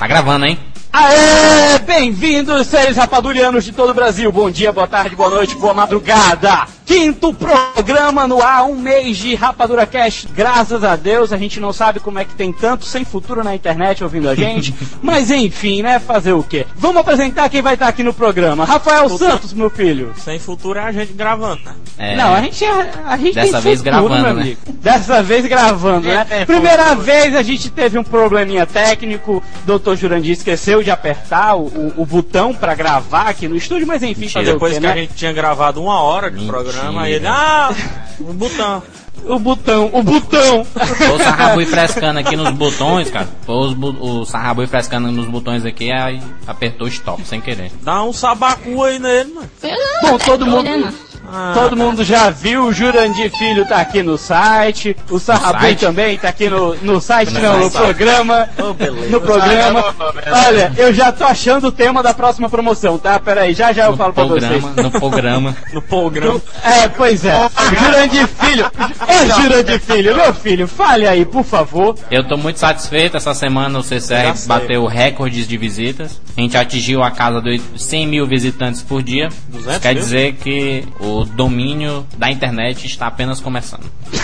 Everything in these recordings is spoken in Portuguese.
gravando, hein? Aê! Bem-vindos, seres rapadurianos de todo o Brasil. Bom dia, boa tarde, boa noite, boa madrugada. Quinto programa no ar, um mês de Rapadura Cast. Graças a Deus, a gente não sabe como é que tem tanto sem futuro na internet ouvindo a gente. Mas enfim, né? Fazer o quê? Vamos apresentar quem vai estar aqui no programa. Rafael Santos, meu filho. Sem futuro é a gente gravando, né? Não, a gente dessa tem vez futuro, gravando, meu amigo. Dessa vez gravando, né? Primeira vez a gente teve um probleminha técnico. Dr. Jurandir esqueceu de apertar o botão pra gravar aqui no estúdio, mas enfim, fazer depois o quê, que né? a gente tinha gravado 1 hora de programa, aí ele, o botão. O botão. Pô o Sarrabui frescando aqui nos botões, cara. Pô o Sarrabui frescando nos botões aqui, aí apertou stop sem querer. Dá um sabacu aí nele, mano. Bom, todo mundo já viu, o Jurandir Filho tá aqui no site, o Sarrabui também tá aqui no site, no programa. No programa. Olha, eu já tô achando o tema da próxima promoção, tá? Peraí, já eu falo pra vocês. No programa. Pois é. Jurandir Filho. Ô, Jurandir Filho, meu filho, fale aí, por favor. Eu tô muito satisfeito, essa semana o CCR bateu recordes de visitas. A gente atingiu a casa de 100 mil visitantes por dia. Isso quer dizer que o domínio da internet está apenas começando.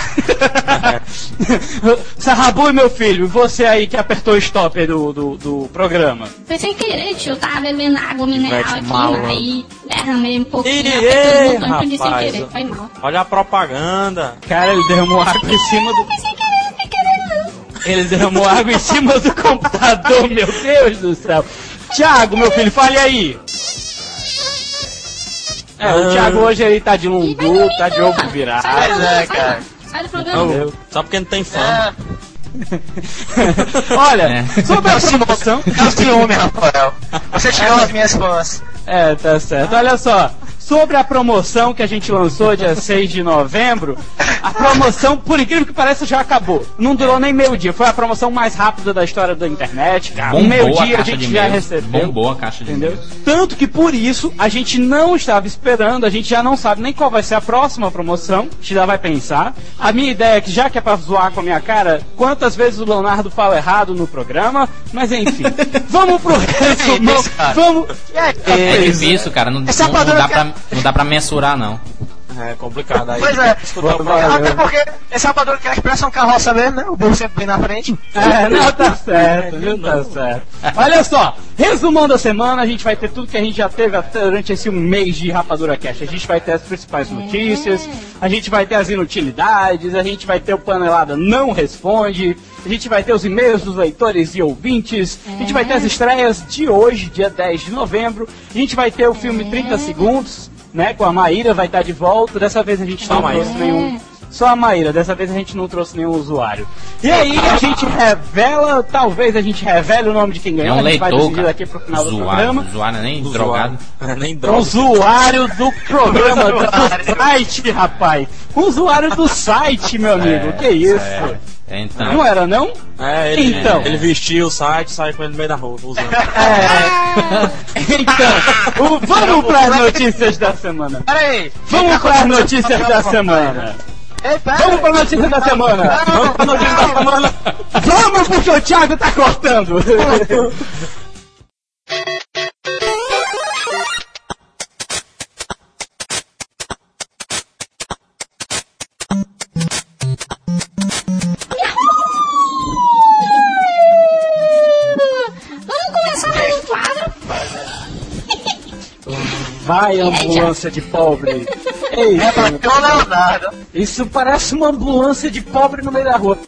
Sarrabui, meu filho, você aí que apertou o stop aí do programa. Foi sem querer, tio. Eu tava bebendo água mineral aqui, aí derramei um pouquinho. Rapaz, sem querer, foi mal. Olha a propaganda. Cara, ele derramou água em cima do... Ele derramou água em cima do computador, meu Deus do céu. Thiago, meu filho, fale aí. O Thiago hoje ele tá de lundu, tá de ovo virado. Cara. Sai do programa. Só porque não tem fã. Olha, sobre a promoção... Não ciúme, Rafael. Você tirou as minhas fãs. Tá certo. Olha só, sobre a promoção que a gente lançou dia 6 de novembro, a promoção, por incrível que pareça, já acabou. Não durou nem meio dia. Foi a promoção mais rápida da história da internet. Meio dia a gente já recebeu. Bombou a caixa de entendeu? Tanto que por isso a gente não estava esperando, a gente já não sabe nem qual vai ser a próxima promoção. A gente já vai pensar. A minha ideia é que, já que é pra zoar com a minha cara, quantas vezes o Leonardo fala errado no programa, mas enfim. Vamos pro resumão. Vamos. É difícil, cara. Não dá pra mensurar, não. É complicado aí. Pois é, até porque esse rapador que expressa um carroça mesmo, né? O burro sempre vem na frente. Não, tá certo, viu? Tá certo. Olha só, resumão da semana, a gente vai ter tudo que a gente já teve durante esse mês de Rapadura Cast. A gente vai ter as principais notícias, a gente vai ter as inutilidades, a gente vai ter o Panelada Não Responde, a gente vai ter os e-mails dos leitores e ouvintes, a gente vai ter as estreias de hoje, dia 10 de novembro, a gente vai ter o filme 30 Segundos, né, com a Maíra, vai estar de volta. Dessa vez a gente não trouxe nenhum... Só a Maíra, dessa vez a gente não trouxe nenhum usuário. E aí a gente revela, talvez a gente revele o nome de quem ganhou. É um leitor, a gente vai decidir daqui pro final do programa. Usuário, nem drogado. Nem droga. Usuário do programa, do site, rapaz. Usuário do site, meu amigo. Que isso? Então. Não era, não? Ele vestiu o site e sai com ele no meio da rua, usando. Então, vamos para as notícias da semana. Peraí. Vamos para as notícias da semana. Vamos para a notícia da semana. Vamos, porque o Thiago tá cortando. Vai, ambulância de pobre. Leonardo. Isso parece uma ambulância de pobre no meio da rua.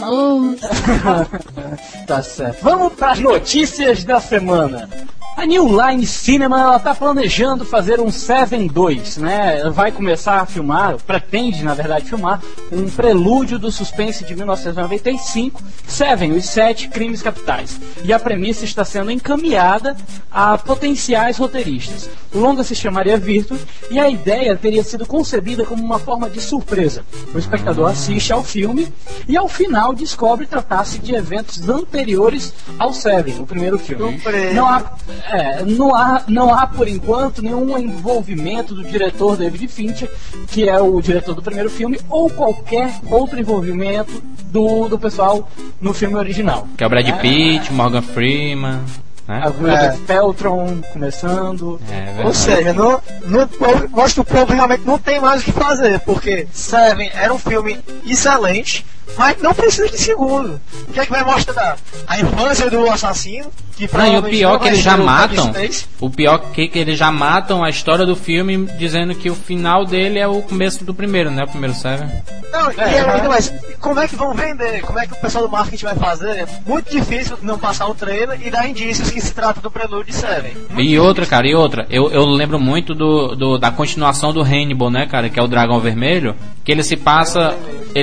Tá certo. Vamos para as notícias da semana. A New Line Cinema, ela tá planejando fazer um Seven 2, né? Ela vai começar a filmar, pretende, na verdade, filmar um prelúdio do suspense de 1995, Seven, os 7 crimes capitais. E a premissa está sendo encaminhada a potenciais roteiristas. O longa se chamaria Virtus e a ideia teria sido concebida como uma forma de surpresa. O espectador assiste ao filme e ao final descobre tratar-se de eventos anteriores ao Seven, o primeiro filme. Não há... Não há por enquanto nenhum envolvimento do diretor David Fincher, que é o diretor do primeiro filme, ou qualquer outro envolvimento do pessoal no filme original. Que é o Brad Pitt, Morgan Freeman, a Gwyneth Paltrow começando. Ou seja, mostra que o povo realmente não tem mais o que fazer, porque Seven era um filme excelente, mas não precisa de segundo. O que é que vai mostrar? A infância do assassino, que e o pior que eles já matam. O pior que eles já matam a história do filme, dizendo que o final dele é o começo do primeiro, né? O primeiro Seven. Mas como é que vão vender? Como é que o pessoal do marketing vai fazer? É muito difícil não passar o trailer e dar indícios que se trata do prelúdio de Seven. E outra, eu lembro muito da continuação do Hannibal, né, cara? Que é o Dragão Vermelho, que ele se passa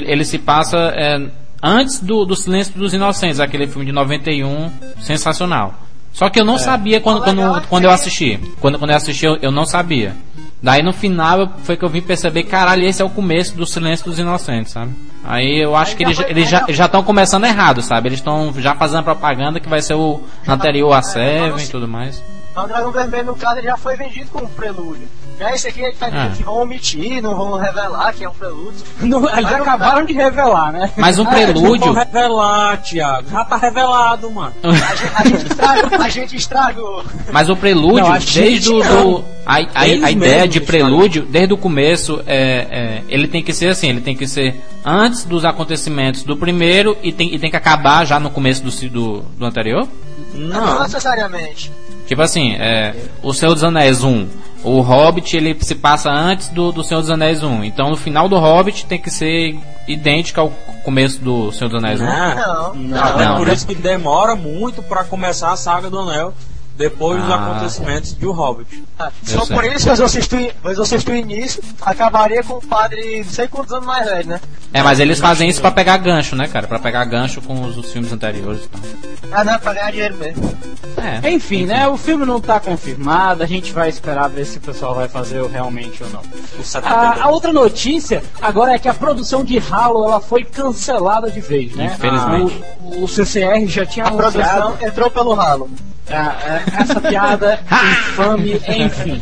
antes do Silêncio dos Inocentes, aquele filme de 91, sensacional. Só que eu não sabia quando eu assisti. Quando eu assisti, eu não sabia. Daí no final foi que eu vim perceber, caralho, esse é o começo do Silêncio dos Inocentes, sabe? Aí eu acho que eles já estão começando errado, sabe? Eles estão já fazendo propaganda que vai ser o anterior a Seven e tudo mais. O Dragão Vermelho, no caso, ele já foi vendido como prelúdio. Já esse aqui que vão omitir, não vão revelar que é um prelúdio. Eles acabaram de revelar, né? Mas um prelúdio... Não vão revelar, Thiago. Já tá revelado, mano. A gente estragou. Mas o prelúdio, a ideia de prelúdio, desde o começo, ele tem que ser assim, ele tem que ser antes dos acontecimentos do primeiro e tem que acabar já no começo do anterior? Não necessariamente. Tipo assim, o Senhor dos Anéis 1, o Hobbit ele se passa antes do Senhor dos Anéis 1. Então no final do Hobbit tem que ser idêntico ao começo do Senhor dos Anéis 1. Não. É por isso que demora muito pra começar a saga do Anel. Depois dos acontecimentos de O Hobbit. Só por isso que eu assisti o início, acabaria com o padre não sei quantos anos mais velho, né? Mas eles fazem isso pra pegar gancho, né, cara? Pra pegar gancho com os filmes anteriores e tal. Não, pra ganhar dinheiro mesmo. Enfim, né? O filme não tá confirmado, a gente vai esperar ver se o pessoal vai fazer realmente ou não. A outra notícia agora é que a produção de Halo ela foi cancelada de vez, né? Infelizmente. O CCR já tinha anunciado. A produção entrou pelo Halo. Essa piada infame, enfim.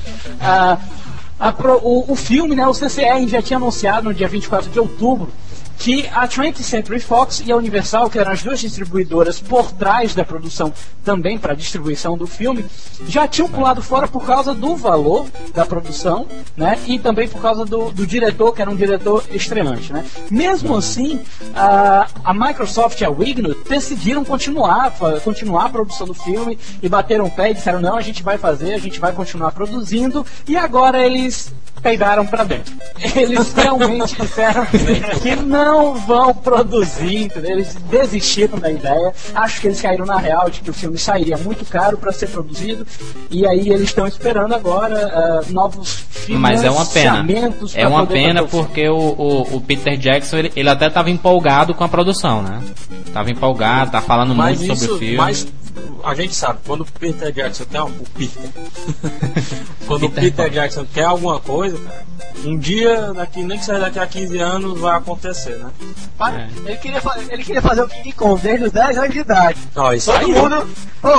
O filme, né, o CCR já tinha anunciado no dia 24 de outubro que a 20th Century Fox e a Universal, que eram as duas distribuidoras por trás da produção também para a distribuição do filme, já tinham pulado fora por causa do valor da produção, né, e também por causa do diretor, que era um diretor estreante, né. Mesmo assim, a Microsoft e a Wigno decidiram continuar a produção do filme e bateram o pé e disseram, não, a gente vai fazer, a gente vai continuar produzindo, e agora eles peidaram pra dentro. Eles realmente disseram que não vão produzir, entendeu? Eles desistiram da ideia. Acho que eles caíram na real de que o filme sairia muito caro para ser produzido. E aí eles estão esperando agora novos financiamentos. Mas é uma pena. É uma pena porque o Peter Jackson ele até estava empolgado com a produção, né? Tava empolgado, tá falando muito sobre o filme. Mas a gente sabe, quando o Peter Jackson quer quando o Peter Jackson quer alguma coisa, cara, um dia, nem que seja daqui a 15 anos, vai acontecer, né? Ele queria fazer o King Kong desde os 10 anos de idade. Isso todo aí. Mundo.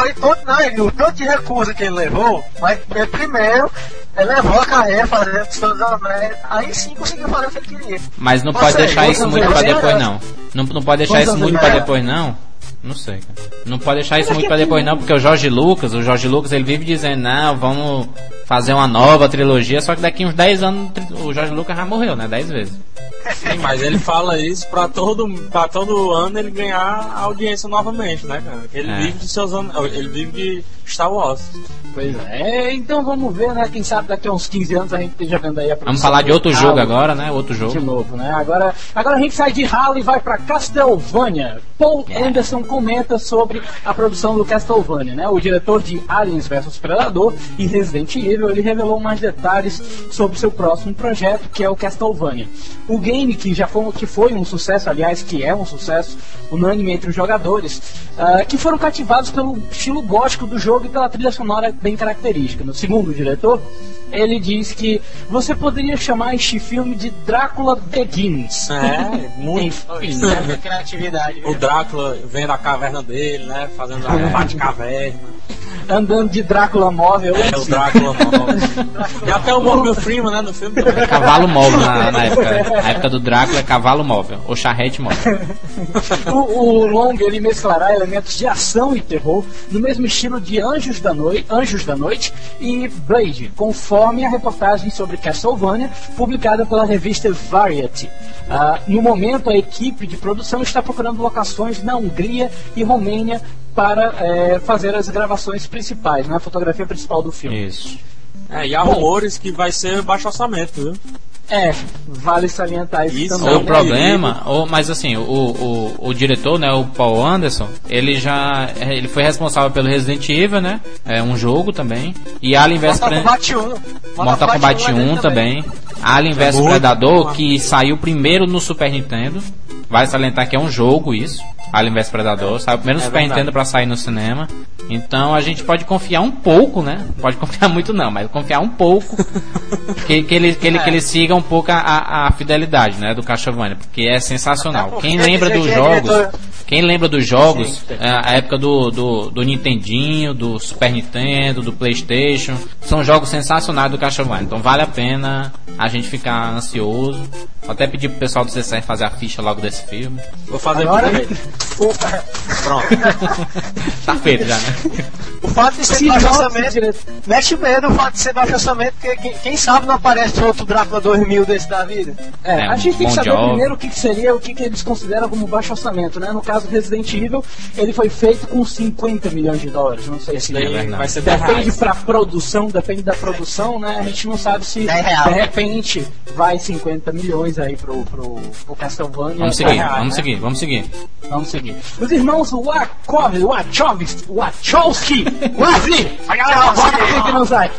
O tanto de recurso que ele levou, mas primeiro ele levou a carreira fazendo todos os anéis, aí sim conseguiu fazer o que ele queria. Mas não pode deixar isso muito pra depois, não. Não pode deixar isso muito pra depois, não. Não sei, cara. Não pode deixar isso muito pra depois, não, porque o Jorge Lucas, ele vive dizendo, não, vamos fazer uma nova trilogia, só que daqui uns 10 anos o Jorge Lucas já morreu, né? 10 vezes. Sim, mas ele fala isso pra todo ano ele ganhar audiência novamente, né, cara? Ele vive de ele vive de Star Wars. Pois é, então vamos ver, né? Quem sabe daqui a uns 15 anos a gente esteja vendo aí a produção. Vamos falar de outro jogo agora, né? Outro jogo. De novo, né? Agora a gente sai de Halo e vai pra Castlevania. Paul Anderson comenta sobre a produção do Castlevania, né? O diretor de Aliens vs Predador e Resident Evil, ele revelou mais detalhes sobre seu próximo projeto, que é o Castlevania. O game que foi um sucesso, aliás, que é um sucesso unânime entre os jogadores, que foram cativados pelo estilo gótico do jogo e pela trilha sonora bem característica. No segundo o diretor, ele diz que você poderia chamar este filme de Drácula Begins. Muito. Enfim, né? Criatividade. O Drácula vem da caverna dele, né? Fazendo a Batcaverna. andando de Drácula móvel. O Drácula móvel. E até o Morgan Freeman, né, no filme. Cavalo móvel na época. Na época do Drácula é cavalo móvel, ou charrete móvel. O longa, ele mesclará elementos de ação e terror no mesmo estilo de Anjos da Noite e Blade, conforme a reportagem sobre Castlevania publicada pela revista Variety. No momento, a equipe de produção está procurando locações na Hungria e Romênia para fazer as gravações principais, né, a fotografia principal do filme. Isso. E há rumores que vai ser baixo orçamento, viu? Vale salientar isso também. O problema, mas assim, o diretor, né, o Paul Anderson, ele foi responsável pelo Resident Evil, né? É um jogo também. E Alien vs Mortal Kombat 1 também. Alien vs Predador, que saiu primeiro no Super Nintendo. Vale salientar que é um jogo isso. Alien vs Predador, saiu primeiro no Super Nintendo pra sair no cinema. Então a gente pode confiar um pouco, né? Não pode confiar muito não, mas confiar um pouco que ele siga um pouco a fidelidade, né, do Castlevania, porque é sensacional. Quem lembra dos jogos, a época do Nintendinho, do Super Nintendo, do PlayStation, são jogos sensacionais do Castlevania. Então vale a pena a gente ficar ansioso. Vou até pedir pro pessoal do CCR fazer a ficha logo desse filme. Vou fazer agora. Pronto. Tá feito já, né? O fato de ser baixo orçamento mete medo, o fato de ser baixo orçamento, porque quem sabe não aparece outro Drácula 2000 desse da vida. A gente tem que saber primeiro o que eles consideram como baixo orçamento, né? No caso Resident Evil, ele foi feito com 50 milhões de dólares, não sei se vai ser depende depende da produção, né? A gente não sabe se de repente vai 50 milhões aí pro Castlevania. Vamos seguir. Os irmãos Wachowski, que não sai.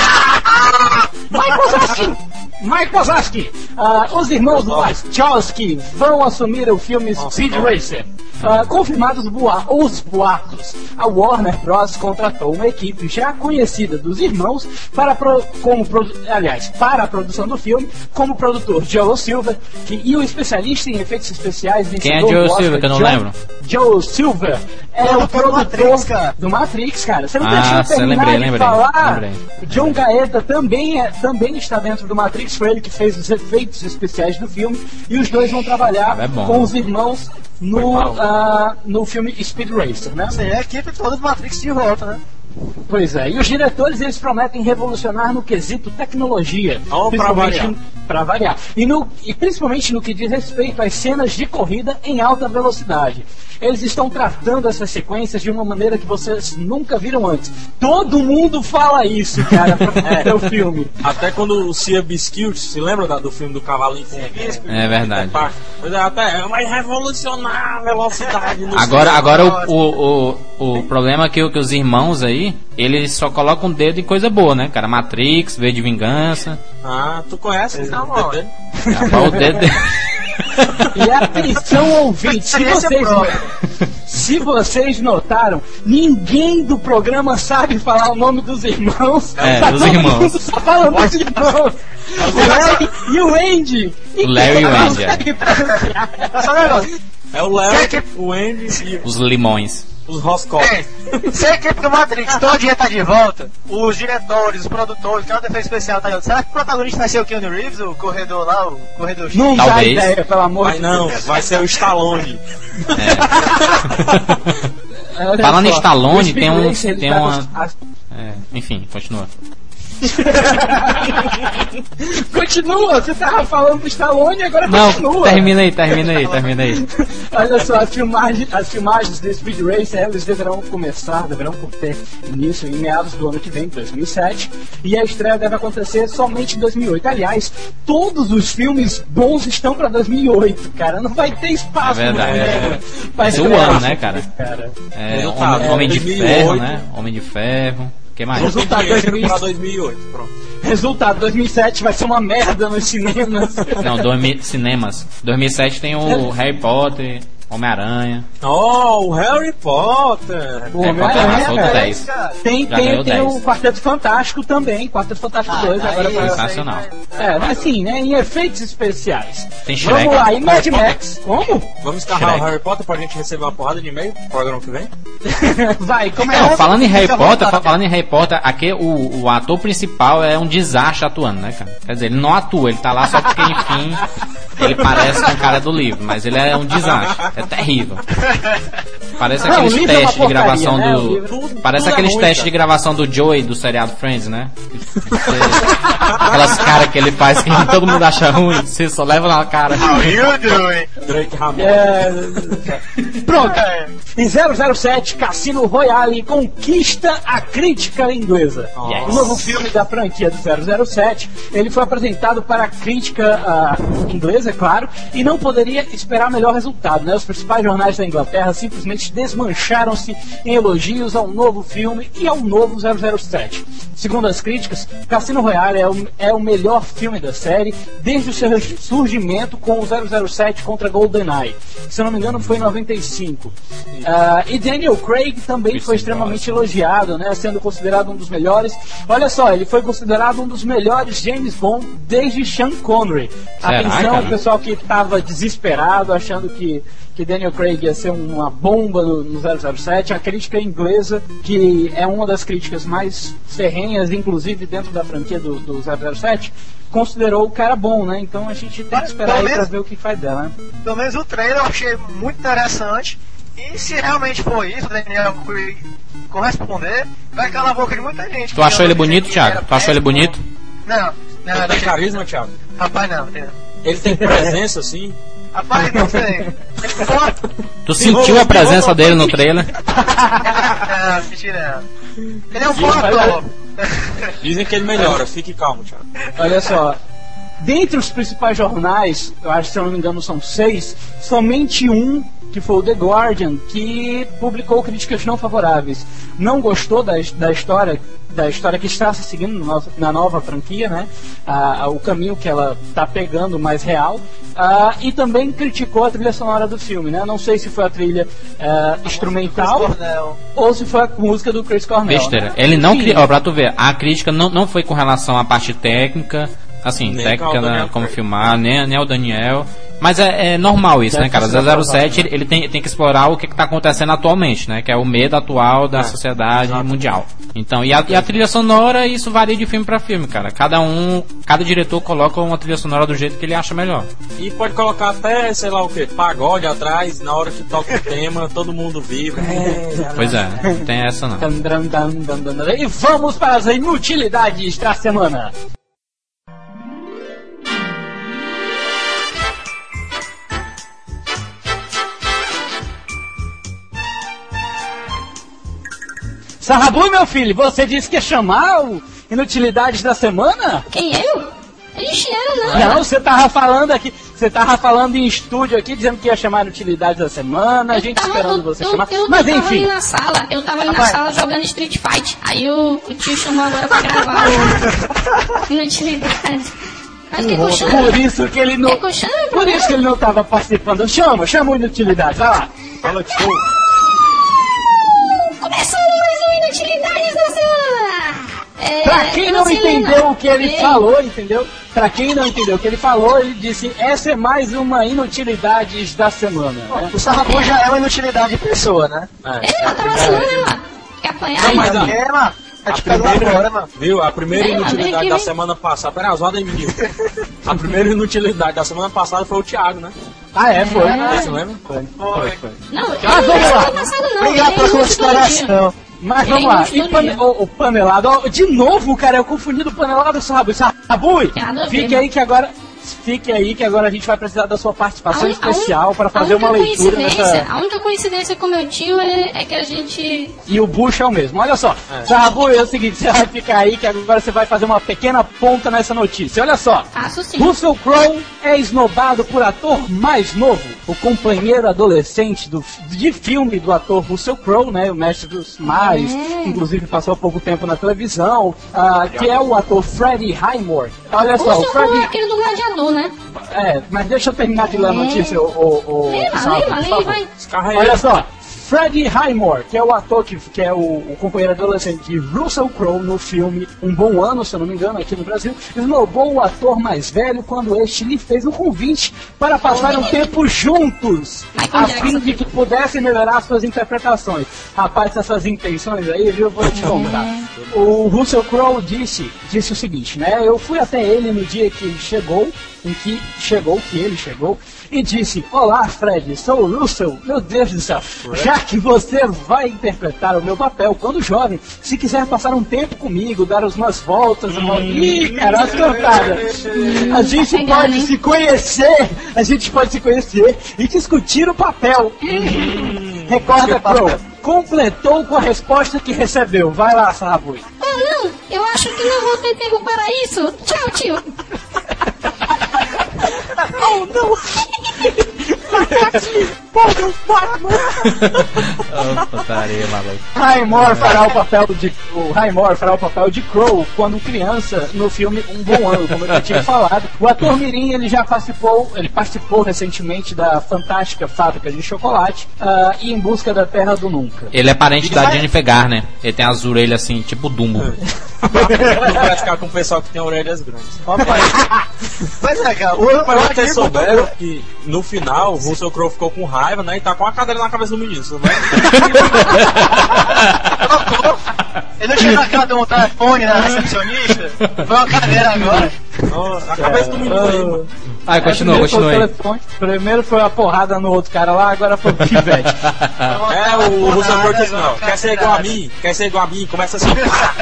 Mike Wazowski. Os irmãos Wachowski vão assumir o filme Speed Racer. Confirmados os boatos, a Warner Bros. Contratou uma equipe já conhecida dos irmãos para a produção do filme, como produtor Joel Silver e o especialista em efeitos especiais. Quem é Joel Silver, que eu não lembro? Joel Silver é o produtor do Matrix, cara. Você não deixa eu terminar de falar. John Gaeta também está dentro do Matrix, foi ele que fez os efeitos especiais do filme, e os dois vão trabalhar com os irmãos no filme Speed Racer, né? Sim, é a equipe toda do Matrix de volta, né? Pois é, e os diretores, eles prometem revolucionar no quesito tecnologia, para variar. E principalmente no que diz respeito às cenas de corrida em alta velocidade. Eles estão tratando essas sequências de uma maneira que vocês nunca viram antes. Todo mundo fala isso, cara, pra fazer o filme. Até quando o Cia Biscuit, se lembra do filme do Cavalinho? É verdade. Vai revolucionar a velocidade. Agora o problema é que os irmãos aí, eles só colocam o dedo em coisa boa, né, cara? Matrix, V de Vingança. Tu conhece? Não, mano. O dedo. E atenção, ouvintes, se vocês notaram, ninguém do programa sabe falar o nome dos irmãos. Dos irmãos. Só falando dos irmãos. O Larry e o Andy. O Larry e o Andy. É o Larry, o Andy e os limões. Os Roscoe. Se a equipe do Matrix todo dia tá de volta, os diretores, os produtores, cada defesa especial tá de volta. Será que o protagonista vai ser o Keanu Reeves, o corredor lá, o corredor X? Não dá ideia, pelo amor de Deus. Vai ser o Stallone. Falando em Stallone, tem uma... enfim, continua. Continua, você tava falando do Stallone, agora não, continua. Termina aí. Olha só, as filmagens do Speed Racer, eles deverão ter início em meados do ano que vem, 2007, e a estreia deve acontecer somente em 2008. Aliás, todos os filmes bons estão pra 2008, cara, não vai ter espaço. É verdade, vai ser o ano, né, cara? Homem de Ferro, né? Homem de Ferro. Que mais? Resultado 2008, pronto. Resultado 2007 vai ser uma merda nos cinemas. Não, cinemas. 2007 tem o Harry Potter. Homem-Aranha. Oh, o Harry Potter! O Homem-Aranha, passou cara. 10. Tem o Quarteto Fantástico também, Quarteto Fantástico 2 agora pra... Sensacional. Assim, né, em efeitos especiais. Tem Shrek. Vamos lá, e Mad Max, como? Vamos escarrar o Harry Potter pra gente receber uma porrada de e-mail no programa que vem? Vai, como Não, falando em Harry Potter, aqui o ator principal é um desastre atuando, né, cara? Quer dizer, ele não atua, ele tá lá só porque, enfim, ele parece com o cara do livro, mas ele é um desastre, é terrível. Parece aqueles testes de gravação do... Parece aqueles testes de gravação do Joey do seriado Friends, né? Aquelas caras que ele faz que todo mundo acha ruim, você só leva na cara. How you doing? Drake Ramon. Pronto. E 007 Cassino Royale conquista a crítica inglesa. O novo filme da franquia do 007, ele foi apresentado para a crítica inglesa, é claro, e não poderia esperar melhor resultado, né? Os principais jornais da Inglaterra simplesmente desmancharam-se em elogios ao novo filme e ao novo 007. Segundo as críticas, Cassino Royale é o melhor filme da série desde o seu surgimento com o 007 contra GoldenEye. Se eu não me engano, foi em 95. E Daniel Craig também foi extremamente elogiado, né, sendo considerado um dos melhores. Olha só, ele foi considerado um dos melhores James Bond desde Sean Connery. Atenção, o pessoal que estava desesperado, achando que Daniel Craig ia ser uma bomba no 007. A crítica inglesa, que é uma das críticas mais ferrenhas, inclusive dentro da franquia do 007, considerou o cara bom, né? Então a gente tem que esperar aí pra ver o que faz dela, né? Pelo menos o trailer eu achei muito interessante. E se realmente for isso, o Daniel Craig corresponder, vai calar a boca de muita gente. Tu achou ele bonito, Thiago? Tu achou ele bonito? Não. Ele tem carisma, Thiago? Rapaz, não. Ele tem presença, assim? Rapaz, não sei. Tu sentiu a presença dele no trailer? Não, mentira. Ele é um bom ator. Dizem que ele melhora, fique calmo, Thiago. Olha só, dentre os principais jornais, eu acho que se eu não me engano são 6, somente um, que foi o The Guardian, que publicou críticas não favoráveis. Não gostou da história que está se seguindo na nova franquia, né? O caminho que ela está pegando mais real. E também criticou a trilha sonora do filme, né? Não sei se foi a trilha instrumental ou se foi a música do Chris Cornell. Besteira. Né? Ele não criou, pra tu ver, a crítica não foi com relação à parte técnica, assim, nem técnica, né, como filmar, nem ao Daniel. Mas é normal isso, né, cara? O 007 ele tem que explorar o que está acontecendo atualmente, né? Que é o medo atual da sociedade mundial. Então, e a trilha sonora, isso varia de filme para filme, cara. Cada diretor coloca uma trilha sonora do jeito que ele acha melhor. E pode colocar até, sei lá o que, pagode atrás, na hora que toca o tema, todo mundo vive. Pois é, não tem essa não. E vamos para as inutilidades da semana. Sarrabu, meu filho, você disse que ia chamar o Inutilidades da Semana? Quem, eu? A gente era, Não, você tava falando em estúdio aqui, dizendo que ia chamar Inutilidades da Semana, a gente esperando você chamar. Mas enfim. Eu tava ali na sala jogando Street Fight. Aí o tio chamou agora pra gravar o Inutilidades. Por isso que ele não tava participando. Chama o Inutilidades, vai lá. Fala que show. Começou mais um Inutilidades da Semana! Pra quem não entendeu o que ele falou, entendeu? Pra quem não entendeu o que ele falou, ele disse: essa é mais uma Inutilidades da Semana. Né? O Sarrabu já é uma inutilidade de pessoa, né? Eu tava assinando, né, mano? Quer apanhar aí? Mas mano? Viu? A primeira inutilidade da semana passada. Pera, zoada aí, menino. A primeira inutilidade da semana passada foi o Thiago, né? Foi. Você lembra? Foi. Não, Mas vamos lá. Obrigado pela consideração. Mas vamos lá. E o Panelado, de novo, cara, eu confundi do Panelado e Sarrabu. Sarrabu, fique aí que agora a gente vai precisar da sua participação especial para fazer uma leitura dessa... A única coincidência com meu tio é que a gente... E o Bush é o mesmo. Olha só, Sarrabu, é o seguinte, você vai ficar aí que agora você vai fazer uma pequena ponta nessa notícia. Olha só. Faço sim. Russell Crowe é esnobado por ator mais novo. O companheiro adolescente de filme do ator Russell Crowe, né, o mestre dos mares, inclusive passou há pouco tempo na televisão, que é o ator Freddie Highmore. Olha só, o Fred... é aquele do Gladiador, né? Mas deixa eu terminar de ler a notícia, vai. Olha só, Freddie Highmore, que é o ator que é o companheiro adolescente de Russell Crowe no filme Um Bom Ano, se eu não me engano, aqui no Brasil, esnobou o ator mais velho quando este lhe fez um convite para passar um tempo juntos, a fim de que pudessem melhorar suas interpretações. Rapaz, essas intenções aí, viu, eu vou te contar. O Russell Crowe disse o seguinte, né? Eu fui até ele no dia que ele chegou, e disse: olá, Fred, sou o Russell. Meu Deus do céu, já que você vai interpretar o meu papel quando jovem, se quiser passar um tempo comigo, dar umas voltas, Ih, cara, as cantadas. A gente pode se conhecer e discutir o papel. Recorda, Crow, completou com a resposta que recebeu. Vai lá, Sarrabui. Não, eu acho que não vou ter tempo para isso. Tchau, tio. Oh, não! Putaria, maluco. Highmore fará o papel de Crow quando criança no filme Um Bom Ano, como eu já tinha falado. O ator mirim, ele participou recentemente da fantástica Fábrica de Chocolate e Em Busca da Terra do Nunca. Ele é parente da Jennifer Garner. Ele tem as orelhas assim, tipo Dumbo. Vou praticar com o pessoal que tem orelhas grandes. Mas é, cara, vocês souberam que no final o Russell Crowe ficou com raiva, né? E tá com a cadeira na cabeça do menino. Ele não tinha marcado um telefone na recepcionista? Foi uma cadeira agora. A cabeça do menino aí, mano. Continua aí. Primeiro foi a porrada no outro cara lá, agora foi o pivete. O Russell Crowe disse: não, quer ser igual a mim, começa assim.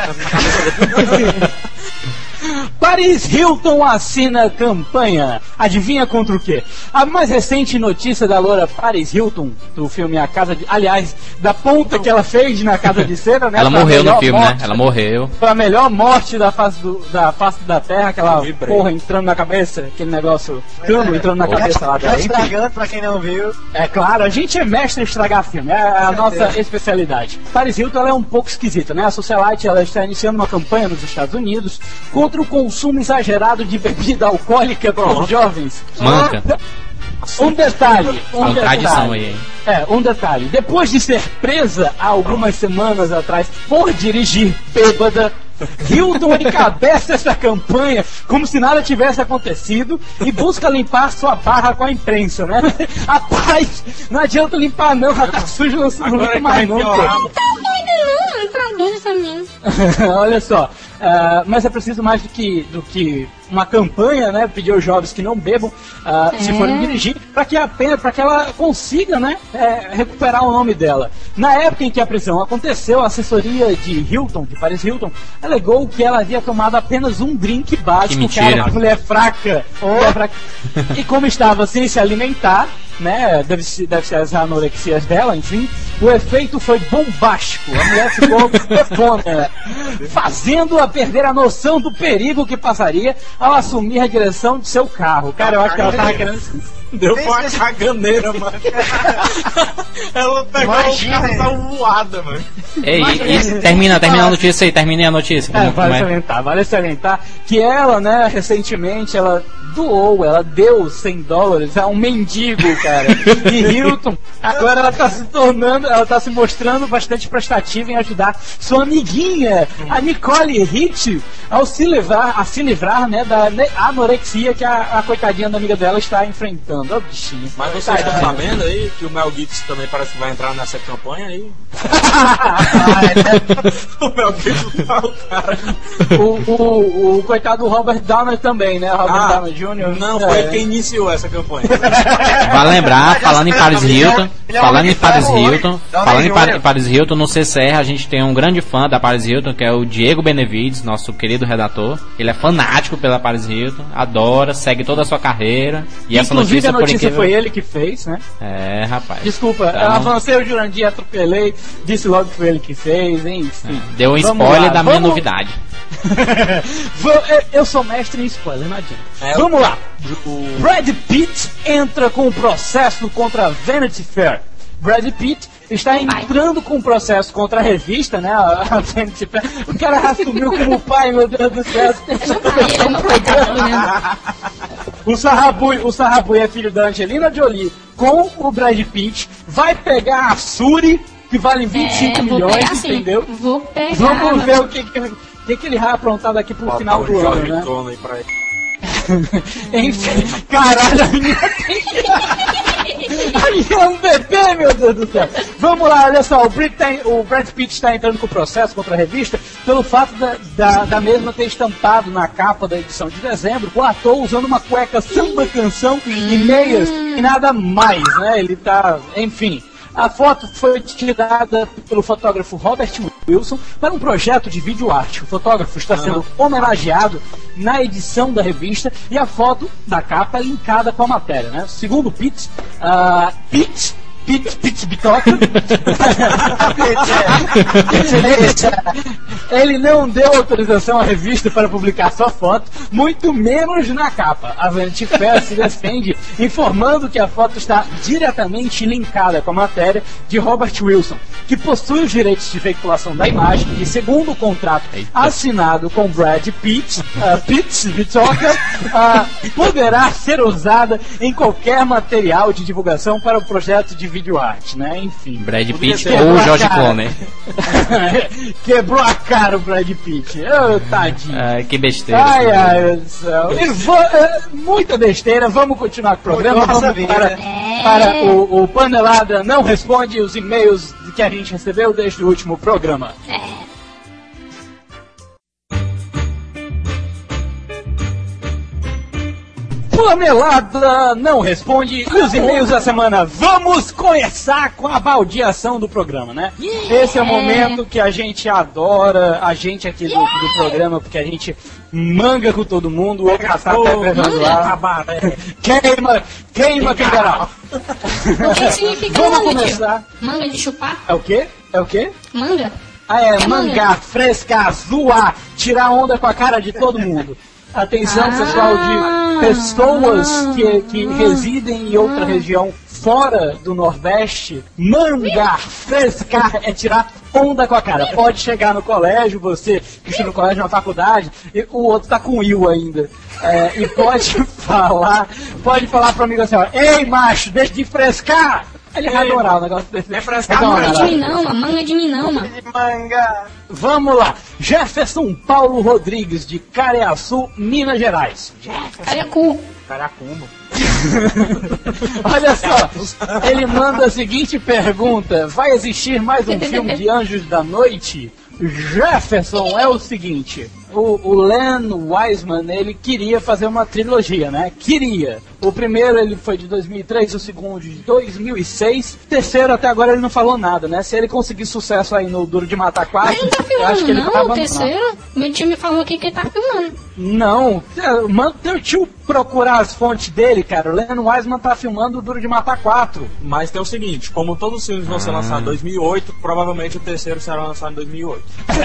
Paris Hilton assina campanha. Adivinha contra o quê? A mais recente notícia da loura Paris Hilton, do filme A Casa de... Aliás, da ponta que ela fez na Casa de Cera, né? Ela morreu no filme, né? Ela morreu. Foi a melhor morte da face da Terra, aquela porra entrando na cabeça, aquele negócio cano entrando na cabeça lá dela. Estragando, pra quem não viu. É claro, a gente é mestre em estragar filme, é a nossa especialidade. Paris Hilton, ela é um pouco esquisita, né? A Socialite, ela está iniciando uma campanha nos Estados Unidos contra o consumo exagerado de bebida alcoólica por jovens. Manca. Um detalhe. Tradição aí, hein? Um detalhe. Depois de ser presa há algumas semanas atrás por dirigir bêbada, Hilton encabeça essa campanha como se nada tivesse acontecido e busca limpar sua barra com a imprensa, né? Rapaz, não adianta limpar não, já tá sujo, não limpa mais não. Olha só, mas é preciso mais do que uma campanha, né? Pedir aos jovens que não bebam, se forem dirigir, para que ela consiga, né? Recuperar o nome dela. Na época em que a prisão aconteceu, a assessoria de Paris Hilton, alegou que ela havia tomado apenas um drink básico, que era uma mulher fraca. E como estava sem se alimentar, né? Deve ser as anorexias dela, enfim. O efeito foi bombástico. A mulher ficou fona, fazendo-a perder a noção do perigo que passaria ao assumir a direção de seu carro. Cara, eu acho que ela tava querendo... Deu uma caganeira, mano. Ela pegou o carro, tá voada, mano. Ei, termina a notícia aí, terminei a notícia. Vale salientar que ela, né, recentemente, ela deu $100 a um mendigo, cara. E Hilton, agora ela tá se mostrando bastante prestativa em ajudar sua amiguinha, a Nicole Hitch, a se livrar, né, da anorexia que a coitadinha da amiga dela está enfrentando. Ó, bichinho. Mas vocês estão sabendo aí que o Mel Gibson também parece que vai entrar nessa campanha aí? O Mel Gibson tá o cara. O coitado do Robert Downey também, né? Robert Downey Jr. Não, foi quem iniciou essa campanha. Vai lembrar, falando em Paris Hilton, no CCR a gente tem um grande fã da Paris Hilton, que é o Diego Benevides, nosso querido redator. Ele é fanático pela Paris Hilton, adora, segue toda a sua carreira. E essa notícia, a notícia foi ele que fez, né? Rapaz. Desculpa, então... eu avancei o Jurandir, atropelei, disse logo que foi ele que fez, enfim. Deu um spoiler da minha novidade. Eu sou mestre em spoiler, não adianta. Vamos lá. Brad Pitt entra com um processo contra a Vanity Fair. Brad Pitt está entrando com um processo contra a revista, né? O cara assumiu como pai, meu Deus do céu. O Sarrabui é filho da Angelina Jolie com o Brad Pitt, vai pegar a Suri, que vale 25 milhões, assim, entendeu? Vou pegar. Vamos ver o que ele vai aprontar daqui pro final do ano, né? Enfim, caralho, a menina tem que... é um bebê, meu Deus do céu. Vamos lá, olha só, o Brad Pitt está entrando com o processo contra a revista pelo fato da mesma ter estampado na capa da edição de dezembro o ator usando uma cueca samba canção e meias e nada mais, né? Ele tá, enfim... A foto foi tirada pelo fotógrafo Robert Wilson para um projeto de videoarte. O fotógrafo está sendo homenageado na edição da revista e a foto da capa é linkada com a matéria, né? Segundo o Pitt, Bitoca. Ele não deu autorização à revista para publicar sua foto, muito menos na capa. A Vanity Fair se defende, informando que a foto está diretamente linkada com a matéria de Robert Wilson, que possui os direitos de veiculação da imagem e, segundo o contrato assinado com Brad Pitt, Bitoca, poderá ser usada em qualquer material de divulgação para o projeto de videoarte, né? Enfim. Brad Pitt ou George Clooney. Quebrou a cara o Brad Pitt. Tadinho. Que besteira. Ai, meu Deus do céu. Muita besteira. Vamos continuar com o programa. Vamos para o Panelada Não Responde os e-mails que a gente recebeu desde o último programa. Panelada Não Responde os e-mails da semana. Vamos começar com a baldeação do programa, né? Esse é o momento que a gente adora, a gente aqui do programa, porque a gente manga com todo mundo. O Catar tá pegando lá. Queima Pingarau. O que significa Vamos manga, começar. Tio? Manga de chupar? É o quê? É o quê? Manga? Mangar, frescar, zoar, tirar onda com a cara de todo mundo. Atenção, pessoal, de pessoas que residem em outra região fora do Nordeste. Mangar, frescar, é tirar onda com a cara. Pode chegar no colégio, você que está no colégio, na faculdade, e o outro tá com Will ainda. E pode falar pro amigo assim, ó, ei macho, deixa de frescar! Ele vai adorar o negócio desse. Manga de mim não, mano. Manga de mim não, mano. Vamos lá. Jefferson Paulo Rodrigues, de Careaçu, Minas Gerais. Caracumbo. Olha só, ele manda a seguinte pergunta: vai existir mais um filme de Anjos da Noite? Jefferson, é o seguinte, o Len Wiseman, ele queria fazer uma trilogia, né? Queria. O primeiro ele foi de 2003, o segundo de 2006, o terceiro até agora ele não falou nada, né? Se ele conseguir sucesso aí no Duro de Matar 4, ele não tá filmando, eu acho que ele não, vai o terceiro? Meu tio me falou aqui que ele tá filmando. Não, manda teu tio procurar as fontes dele, cara. O Len Wiseman tá filmando o Duro de Matar 4. Mas tem o seguinte, como todos os filmes vão ser lançados em 2008, provavelmente o terceiro será lançado em 2008.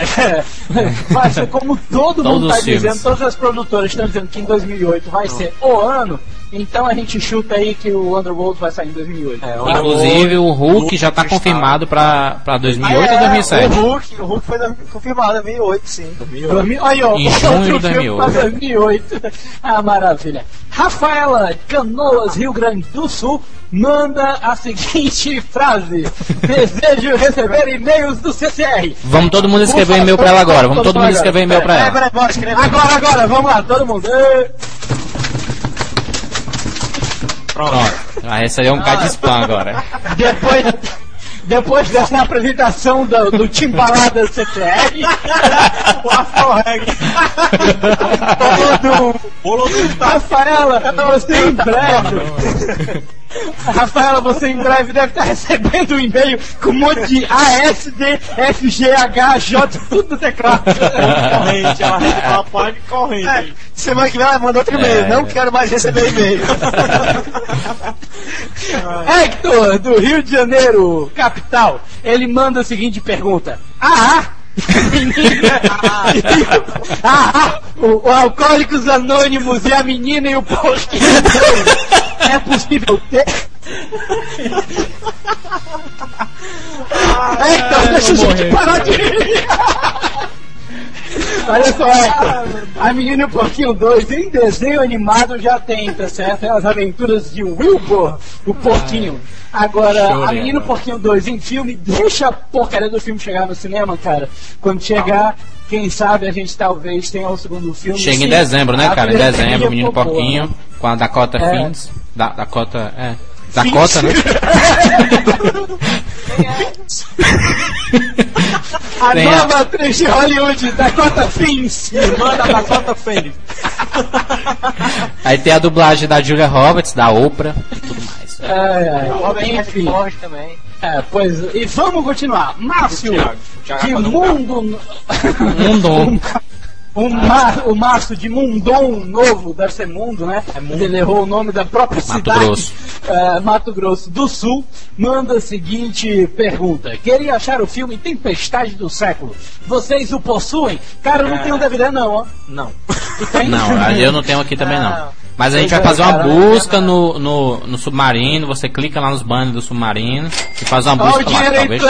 Vai ser como todo mundo tá filmes. dizendo, todas as produtoras estão dizendo que em 2008 vai ser o ano, então a gente chuta aí que o Underworld vai sair em 2008. Inclusive o Hulk já tá confirmado pra 2008 ou 2007? O Hulk foi confirmado em 2008, sim. 2008. Aí, ó, em junho de 2008. Maravilha. Rafaela Canoas, Rio Grande do Sul, manda a seguinte frase: desejo receber e-mails do CCR. Vamos todo mundo escrever um e-mail pra ela agora. Vamos todo mundo escrever um e-mail pra ela. Agora, vamos lá, todo mundo. Pronto. Vai receber um bocado de spam agora. Depois dessa apresentação do Timbalada CCR, o Afro-Reg. Rafaela, você em breve deve estar recebendo um e-mail com um monte de ASD, FGH, J, tudo no teclado. Corrente, ela pode corrente. Semana que vem ela manda outro e-mail. Não quero mais receber e-mail. Héctor, do Rio de Janeiro, capital, ele manda a seguinte pergunta: o Alcoólicos Anônimos e a menina e o post. É possível ter? Então, deixa a gente parar de rir. Olha só, a Menina e o Porquinho 2 em desenho animado já tem, tá certo? É as aventuras de Wilbur, o porquinho. Agora, a Menina e o Porquinho 2 em filme, deixa a porcaria do filme chegar no cinema, cara. Quando chegar, quem sabe a gente talvez tenha o segundo filme. Chega em dezembro, né, cara? Em dezembro, o Menino e o Porquinho, com a Dakota Fins. Dakota, né? A nova atriz de Hollywood, Dakota Fins. Irmã da Dakota Fênix. Aí tem a dublagem da Julia Roberts, da Oprah e tudo mais. Enfim. Também. Pois, e vamos continuar. Márcio, de Mundo... O Márcio de Mundon Novo, deve ser Mundo, né? Ele errou o nome da própria cidade. Mato Grosso do Sul, manda a seguinte pergunta: queria achar o filme Tempestade do Século. Vocês o possuem? Cara, eu não tenho DVD não, ó. Não. Tu tem? Não, eu não tenho aqui também não. Mas a gente vai fazer uma busca no Submarino. Você clica lá nos banners do Submarino e faz uma busca lá, talvez.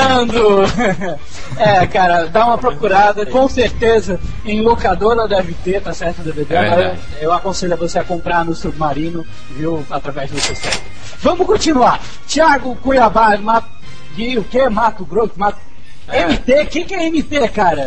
Cara, dá uma procurada. Com certeza em locadora deve ter, tá certo, DVD. Eu aconselho a você a comprar no Submarino, viu, através do seu site. Vamos continuar. Thiago Cuiabá, o que? Mato Grosso? MT? O que é MT, cara?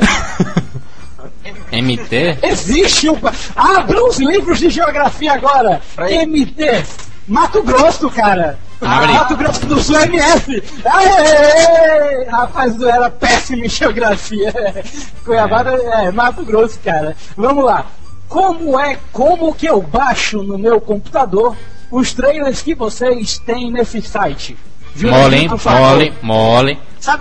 MT? Existe um... Abra os livros de geografia agora! MT! Mato Grosso, cara! Mato Grosso do Sul, MF! Aê! Rapaz, eu era péssimo em geografia. Cuiabá Mato Grosso, cara. Vamos lá. Como que eu baixo no meu computador os trailers que vocês têm nesse site? Mole.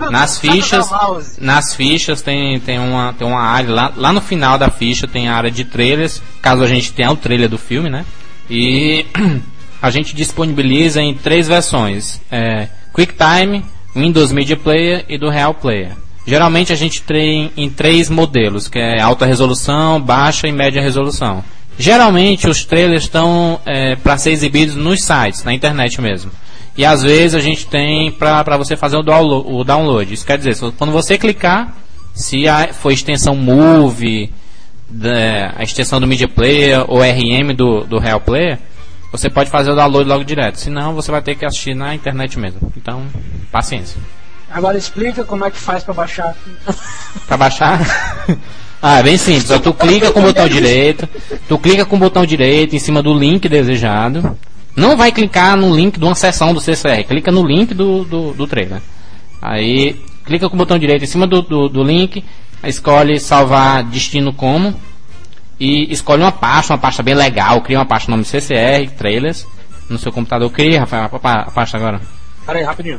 Nas fichas tem uma área lá no final da ficha, tem a área de trailers, caso a gente tenha o trailer do filme, né? E a gente disponibiliza em 3 versões: QuickTime, Windows Media Player e do Real Player. Geralmente a gente tem em 3 modelos, que é alta resolução, baixa e média resolução. Geralmente os trailers estão para ser exibidos nos sites, na internet mesmo. E às vezes a gente tem para você fazer o download. Isso quer dizer, quando você clicar, se for extensão Move, a extensão do Media Player ou RM do Real Player, você pode fazer o download logo direto. Senão você vai ter que assistir na internet mesmo. Então, paciência. Agora explica como é que faz para baixar. Para baixar? É bem simples. Tu clica com o botão direito em cima do link desejado. Não vai clicar no link de uma seção do CCR, clica no link do trailer. Aí, clica com o botão direito em cima do link, escolhe salvar destino como, e escolhe uma pasta bem legal, cria uma pasta nome CCR, trailers, no seu computador. Cria, Rafael, a pasta agora. Pera aí, rapidinho.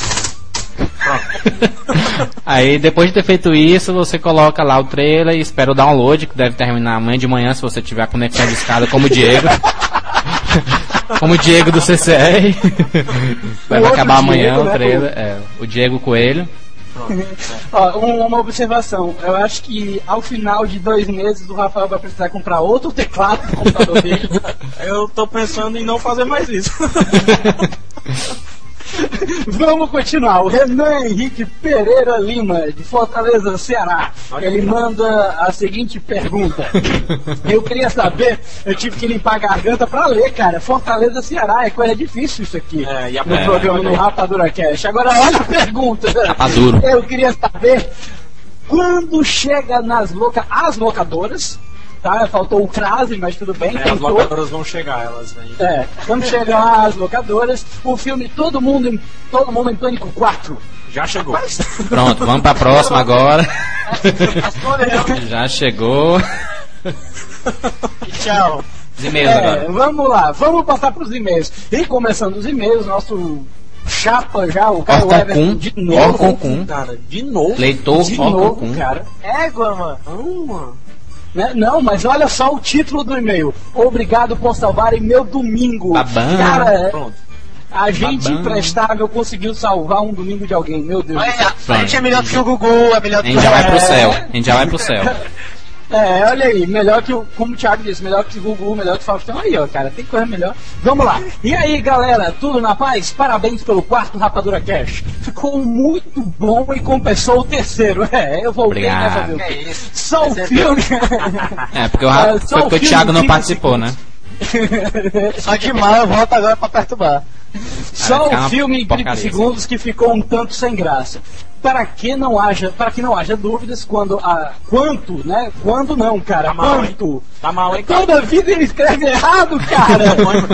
Aí, depois de ter feito isso, você coloca lá o trailer e espera o download, que deve terminar amanhã de manhã, se você tiver a conexão de escada como o Diego. Como o Diego do CCR. Vai acabar amanhã o trailer. O Diego Coelho. Uma observação. Eu acho que ao final de 2 meses o Rafael vai precisar comprar outro teclado pro computador dele. Eu tô pensando em não fazer mais isso. Vamos continuar. O Renan Henrique Pereira Lima, de Fortaleza, Ceará. Ele manda a seguinte pergunta. Eu queria saber, eu tive que limpar a garganta pra ler, cara. Fortaleza, Ceará, é coisa difícil isso aqui. No programa no Rapadura Cast. Agora olha a pergunta. Rapaduro. Eu queria saber quando chega as locadoras. Tá, faltou o crase, mas tudo bem. As locadoras vão chegar, elas vêm. Quando chegar as locadoras, o filme Todo Mundo em Pânico 4. Já chegou. Pronto, vamos pra próxima agora. Já chegou. Tchau. Os e-mails agora. Vamos lá, vamos passar pros e-mails. E começando os e-mails, nosso chapa já, o Caio Everton de novo. Cara, de novo. Leitor de novo, cara. Égua, mano. Não, mas olha só o título do e-mail. Obrigado por salvarem meu domingo. Babão. Cara, pronto. A gente imprestável conseguiu salvar um domingo de alguém, meu Deus. A gente é melhor do que o Gugu, é melhor do que o A gente já vai pro céu. Olha aí, melhor que como o Thiago disse, melhor que o Gugu, melhor que o Faustão aí, ó, cara, tem coisa melhor. Vamos lá. E aí, galera, tudo na paz? Parabéns pelo 4º Rapadura Cash. Ficou muito bom e compensou o 3º. Eu voltei a fazer o quê? Só o filme. Porque o Thiago não participou, né? Só de mal eu volto agora pra perturbar. Só o filme em 30 segundos que ficou um tanto sem graça. Para que não haja dúvidas quanto, cara? Tá mal, quanto? Tá mal, hein? Toda vida ele escreve errado, cara.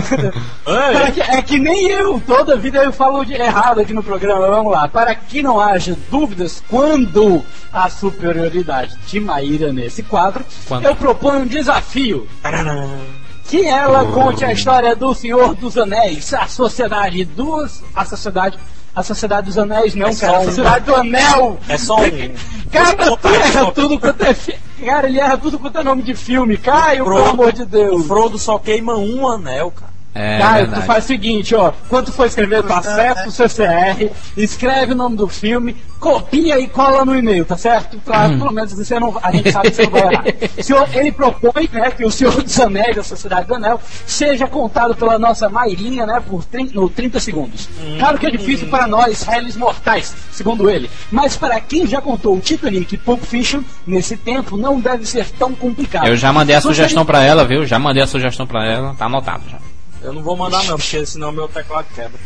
É que nem eu, toda vida eu falo de errado aqui no programa. Vamos lá. Para que não haja dúvidas quando a superioridade de Maíra nesse quadro, eu proponho um desafio. Que ela conte a história do Senhor dos Anéis, a Sociedade dos Anéis, não, cara. A Sociedade do Anel. É só um. Cara, tu erra tudo quanto é filme. Cara, ele erra tudo quanto é nome de filme. Caio, pelo amor de Deus. O Frodo só queima um anel, cara. Caio, tu faz o seguinte, ó. Quando for escrever, tu acessa o CCR, escreve o nome do filme, copia e cola no e-mail, tá certo? Pra, pelo menos a gente sabe que você não vai errar. Ele propõe, né, que o Senhor dos Anéis, a Sociedade do Anel, seja contado pela nossa Mairinha, né, no 30 segundos. Claro que é difícil para nós, réis mortais, segundo ele. Mas para quem já contou o Titanic e Pulp Fiction, nesse tempo, não deve ser tão complicado. Eu já mandei a sugestão pra ela, viu? Já mandei a sugestão pra ela, tá anotado já. Eu não vou mandar não, porque senão meu teclado quebra.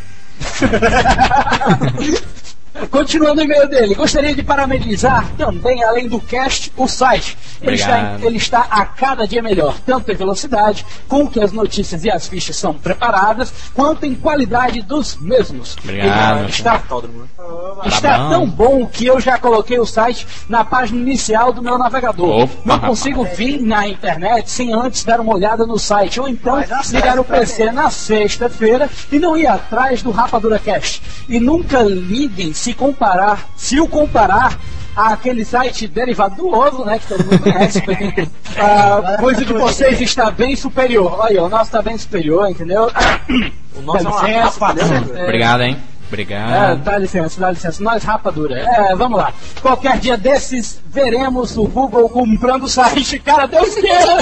Continuando o e-mail dele, gostaria de parabenizar também, além do cast, o site. Ele está a cada dia melhor, tanto em velocidade, com que as notícias e as fichas são preparadas, quanto em qualidade dos mesmos. Obrigado. Está tão bom que eu já coloquei o site na página inicial do meu navegador. Não consigo vir na internet sem antes dar uma olhada no site, ou então ligar o PC na sexta-feira e não ir atrás do Rapadura Cast. E nunca liguem se o comparar àquele site derivado do ovo, né, que todo mundo conhece, a coisa de vocês está bem superior. Olha, o nosso está bem superior, entendeu? O nosso é uma Obrigado, hein? Obrigado. Dá licença. Nós, Rapadura. Vamos lá. Qualquer dia desses, veremos o Google comprando o site. Cara, Deus queira!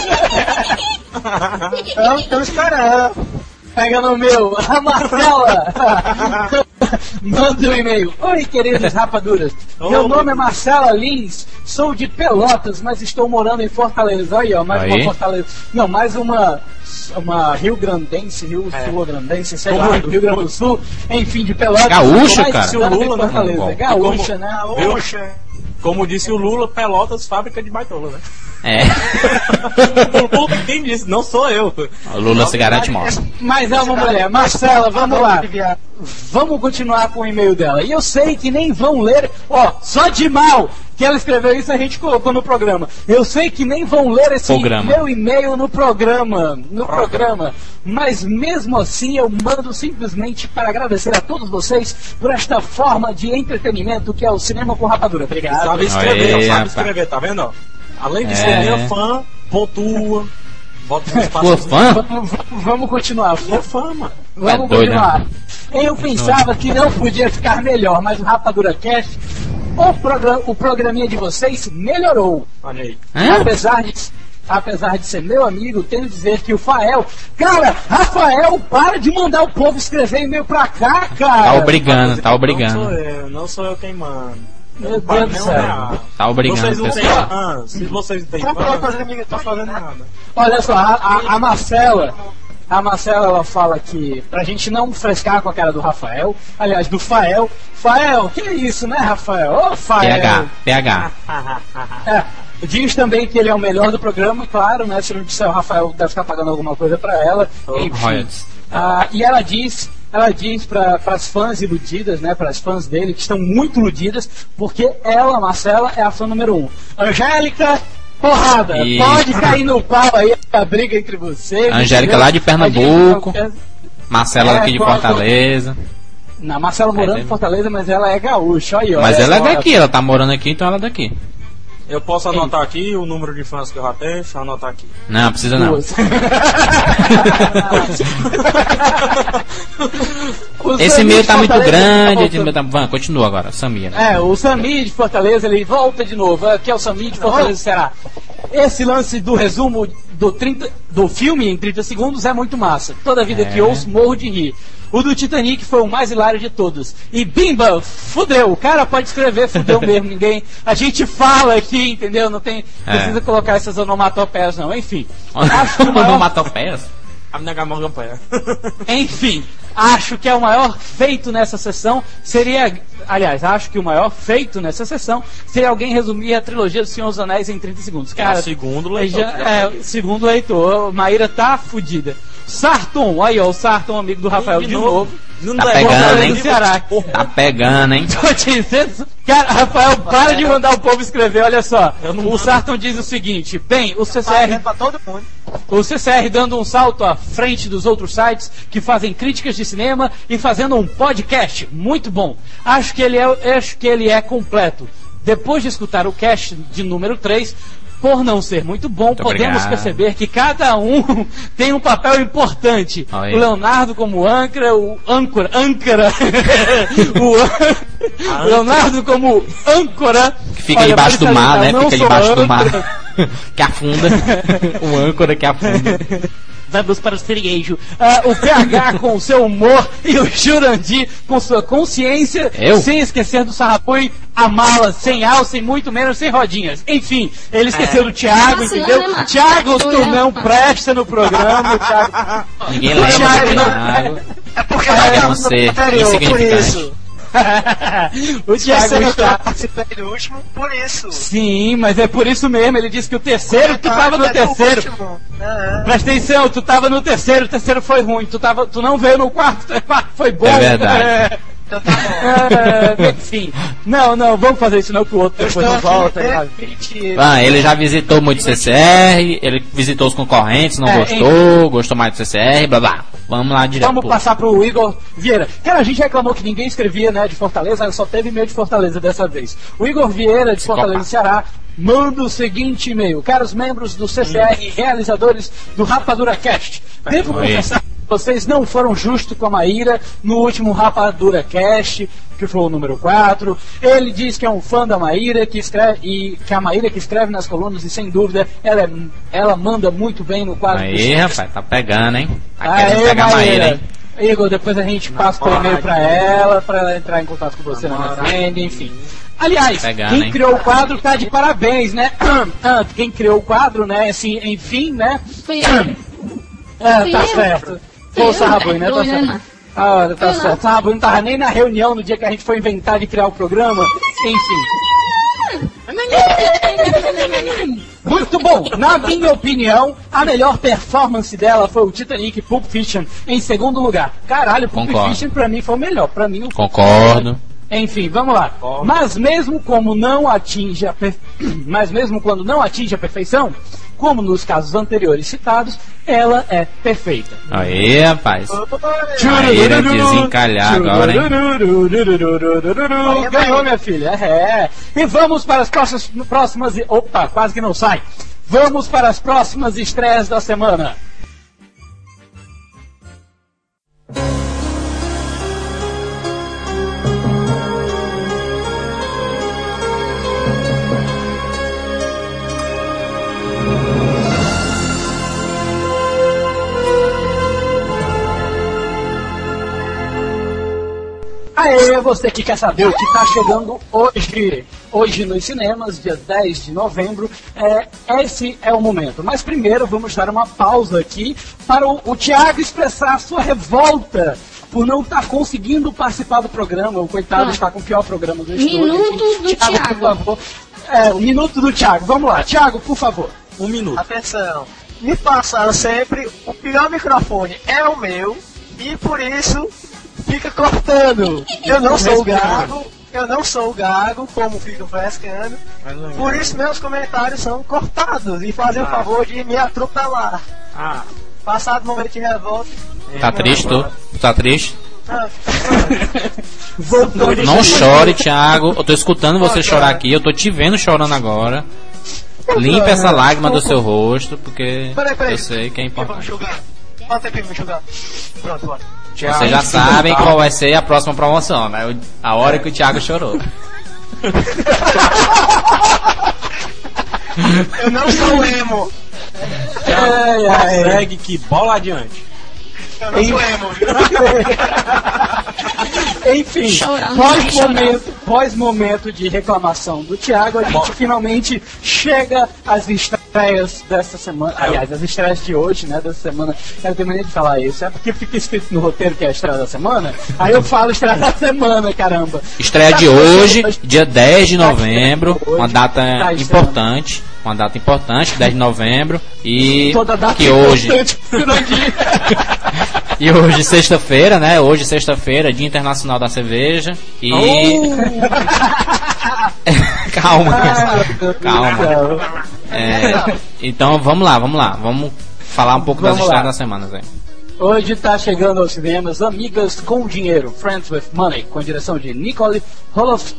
Estamos esperando. Pega no meu, a Marcela! Manda um e-mail. Oi, queridos rapaduras. Meu nome é Marcela Lins, sou de Pelotas, mas estou morando em Fortaleza. Aí, ó, mais uma Fortaleza. Não, mais uma Rio Grandense, Sul-Grandense, sei lá, Rio Grande do Sul, enfim, de Pelotas. Gaúcha, cara. O Lula, Fortaleza. Gaúcha, né? Gaúcha. Como disse o Lula, Pelotas, fábrica de baitola, né? Quem disse? Não sou eu. O Lula se garante mal. Mas é uma mulher. Marcela, vamos lá. Vamos continuar com o e-mail dela. E eu sei que nem vão ler. Só de mal que ela escreveu isso, a gente colocou no programa. Eu sei que nem vão ler esse meu e-mail no programa. Mas mesmo assim eu mando simplesmente para agradecer a todos vocês por esta forma de entretenimento que é o Cinema com Rapadura. Obrigado. Sabe escrever, tá vendo? Além de ser meu fã, pontua, bota no espaço. Vamos continuar. Fã, mano. Vamos continuar. Eu pensava que não podia ficar melhor, mas o Rapadura Cast, o programinha de vocês melhorou. Olha aí. Apesar de ser meu amigo, tenho que dizer que o Fael... Cara, Rafael, para de mandar o povo escrever e-mail pra cá, cara! Tá obrigando. Não sou eu quem manda. Meu Deus do céu. Tá obrigando, pessoal. Se vocês não têm fã, tá fazendo nada. Olha só, a Marcela, ela fala que pra gente não frescar com a cara do Rafael, aliás, do Fael. Fael, que é isso, né, Rafael? Ô, Fael. PH. Diz também que ele é o melhor do programa, claro, né? Se não disser, o Rafael deve estar pagando alguma coisa pra ela. Enfim. E ela diz para as fãs iludidas, né, para as fãs dele, que estão muito iludidas, porque ela, Marcela, é a fã número 1. Angélica, porrada, pode cair no pau aí a briga entre vocês. Angélica lá de Pernambuco, Marcela aqui de Fortaleza. Não, Marcela morando em Fortaleza, mas ela é gaúcha, aí, ó. Mas ela é daqui, ela tá morando aqui, então ela é daqui. Eu posso anotar aqui o número de fãs que eu já tenho, deixa eu anotar aqui. Não, precisa não. Esse e-mail tá muito grande. Continua agora, Samir. O Samir de Fortaleza, ele volta de novo. Aqui é o Samir de Fortaleza, será? esse lance do resumo do filme em 30 segundos é muito massa. Toda vida que ouço, morro de rir. O do Titanic foi o mais hilário de todos. E bimba, fudeu. O cara pode escrever, fudeu mesmo. Ninguém. A gente fala aqui, entendeu? Não tem. Precisa colocar essas onomatopeias, não. Enfim. Onomatopeias? Enfim, acho que é o maior feito nessa sessão seria. Aliás, acho que o maior feito nessa sessão seria alguém resumir a trilogia do Senhor dos Anéis em 30 segundos. Cara, segundo leitor. Segundo leitor, Maíra tá fudida. Sarton, aí ó, o Sarton, amigo do Rafael de novo. Tá pegando, hein? Tá pegando, hein? Tô dizendo. Cara, Rafael, para de mandar o povo escrever, olha só. O Sarton diz o seguinte: bem, o CCR. O CCR dando um salto à frente dos outros sites que fazem críticas de cinema e fazendo um podcast muito bom. Acho que ele é completo. Depois de escutar o cast de número 3, por não ser muito bom, muito podemos perceber que cada um tem um papel importante. Aí. O Leonardo como âncora, o Leonardo como âncora. Que fica debaixo do mar, né? Fica debaixo do mar. Que afunda. O âncora que afunda. Vamos para o cerejo. O PH com o seu humor e o Jurandir com sua consciência, sem esquecer do Sarrapui, a mala sem alça e muito menos sem rodinhas. Enfim, ele esqueceu do Thiago, entendeu? Thiago, tu não presta no programa. Thiago. Ninguém lembra do Thiago. É porque você por isso. O Thiago está participando do último, por isso. Sim, mas é por isso mesmo. Ele disse que o terceiro, tu tava no terceiro. Presta atenção, tu tava no terceiro, o terceiro foi ruim. Tu não veio no quarto, o quarto foi bom. É verdade. Enfim, não, vamos fazer isso não, que o outro depois não volta. Ele já visitou muito CCR, ele visitou os concorrentes, não gostou mais do CCR, blá blá. Vamos lá direto. Vamos passar pro Igor Vieira. Cara, a gente reclamou que ninguém escrevia, né, de Fortaleza, só teve e-mail de Fortaleza dessa vez. O Igor Vieira, de Fortaleza, Ceará, manda o seguinte e-mail: caros membros do CCR e realizadores do Rapadura Cast, devo confessar, vocês não foram justos com a Maíra no último Rapadura Cast, que foi o número 4. Ele diz que é um fã da Maíra, que a Maíra que escreve nas colunas, e sem dúvida ela manda muito bem no quadro. Aí, rapaz, tá pegando, hein? Tá querendo pegar a Maíra, hein? Igor, depois a gente passa o e-mail pra ela entrar em contato com você na minha frente, enfim. Aliás, quem criou o quadro tá de parabéns, né? Quem criou o quadro, né? Assim, enfim, né? Tá certo. Foi o Sarrabui, né? Tá certo. Tá certo. Sarrabui não tava nem na reunião no dia que a gente foi inventar de criar o programa. Enfim. Muito bom. Na minha opinião, a melhor performance dela foi o Titanic Pulp Fiction em segundo lugar. Caralho, Pulp Fiction pra mim foi o melhor. Pra mim, Concordo. Enfim, vamos lá. Mas mesmo quando não atinge a perfeição, como nos casos anteriores citados, ela é perfeita. Aí, rapaz. Maíra desencalhar agora, hein? Ganhou, minha filha. E vamos para as próximas... Opa, quase que não sai. Vamos para as próximas estreias da semana. Aê, você que quer saber o que está chegando hoje nos cinemas, dia 10 de novembro, esse é o momento. Mas primeiro vamos dar uma pausa aqui para o Thiago expressar a sua revolta por não estar conseguindo participar do programa. O coitado está com o pior programa do estúdio. Minuto do Thiago. Por favor. O minuto do Thiago. Vamos lá, Thiago, por favor. 1 minuto. Atenção. Me passaram sempre, o pior microfone é o meu, e por isso... fica cortando. Eu não sou o gago, como fica frescando. Por isso meus comentários são cortados e fazem o favor de me atropelar. Passado o momento de revolta. Tá triste, tu? Tá triste? Não chore, Thiago. Eu tô escutando você chorar aqui. Eu tô te vendo chorando agora. Limpa essa lágrima do seu rosto, porque eu sei que é importante. Quanto tempo me enxugar? Pronto, bora. Vocês já sabem qual vai ser a próxima promoção, né? A hora que o Thiago chorou. Eu não sou emo. Segue que bola adiante. Eu não sou emo. Enfim, Chorando, pós-momento de reclamação do Thiago, a gente finalmente chega às estreias dessa semana. Aliás, as estreias de hoje, né, dessa semana. Eu tenho maneira de falar isso. É porque fica escrito no roteiro que é a estreia da semana. Aí eu falo estreia da semana, caramba. Estreia de hoje, dia 10 de novembro, uma data importante. Uma data importante, 10 de novembro. E toda data que hoje. E hoje, sexta-feira, né? Hoje, sexta-feira, Dia Internacional da Cerveja. E. Calma. Então vamos lá. Vamos falar um pouco das estreias das semanas aí. Hoje está chegando aos cinemas Amigas com Dinheiro, Friends with Money, com a direção de Nicole Holof.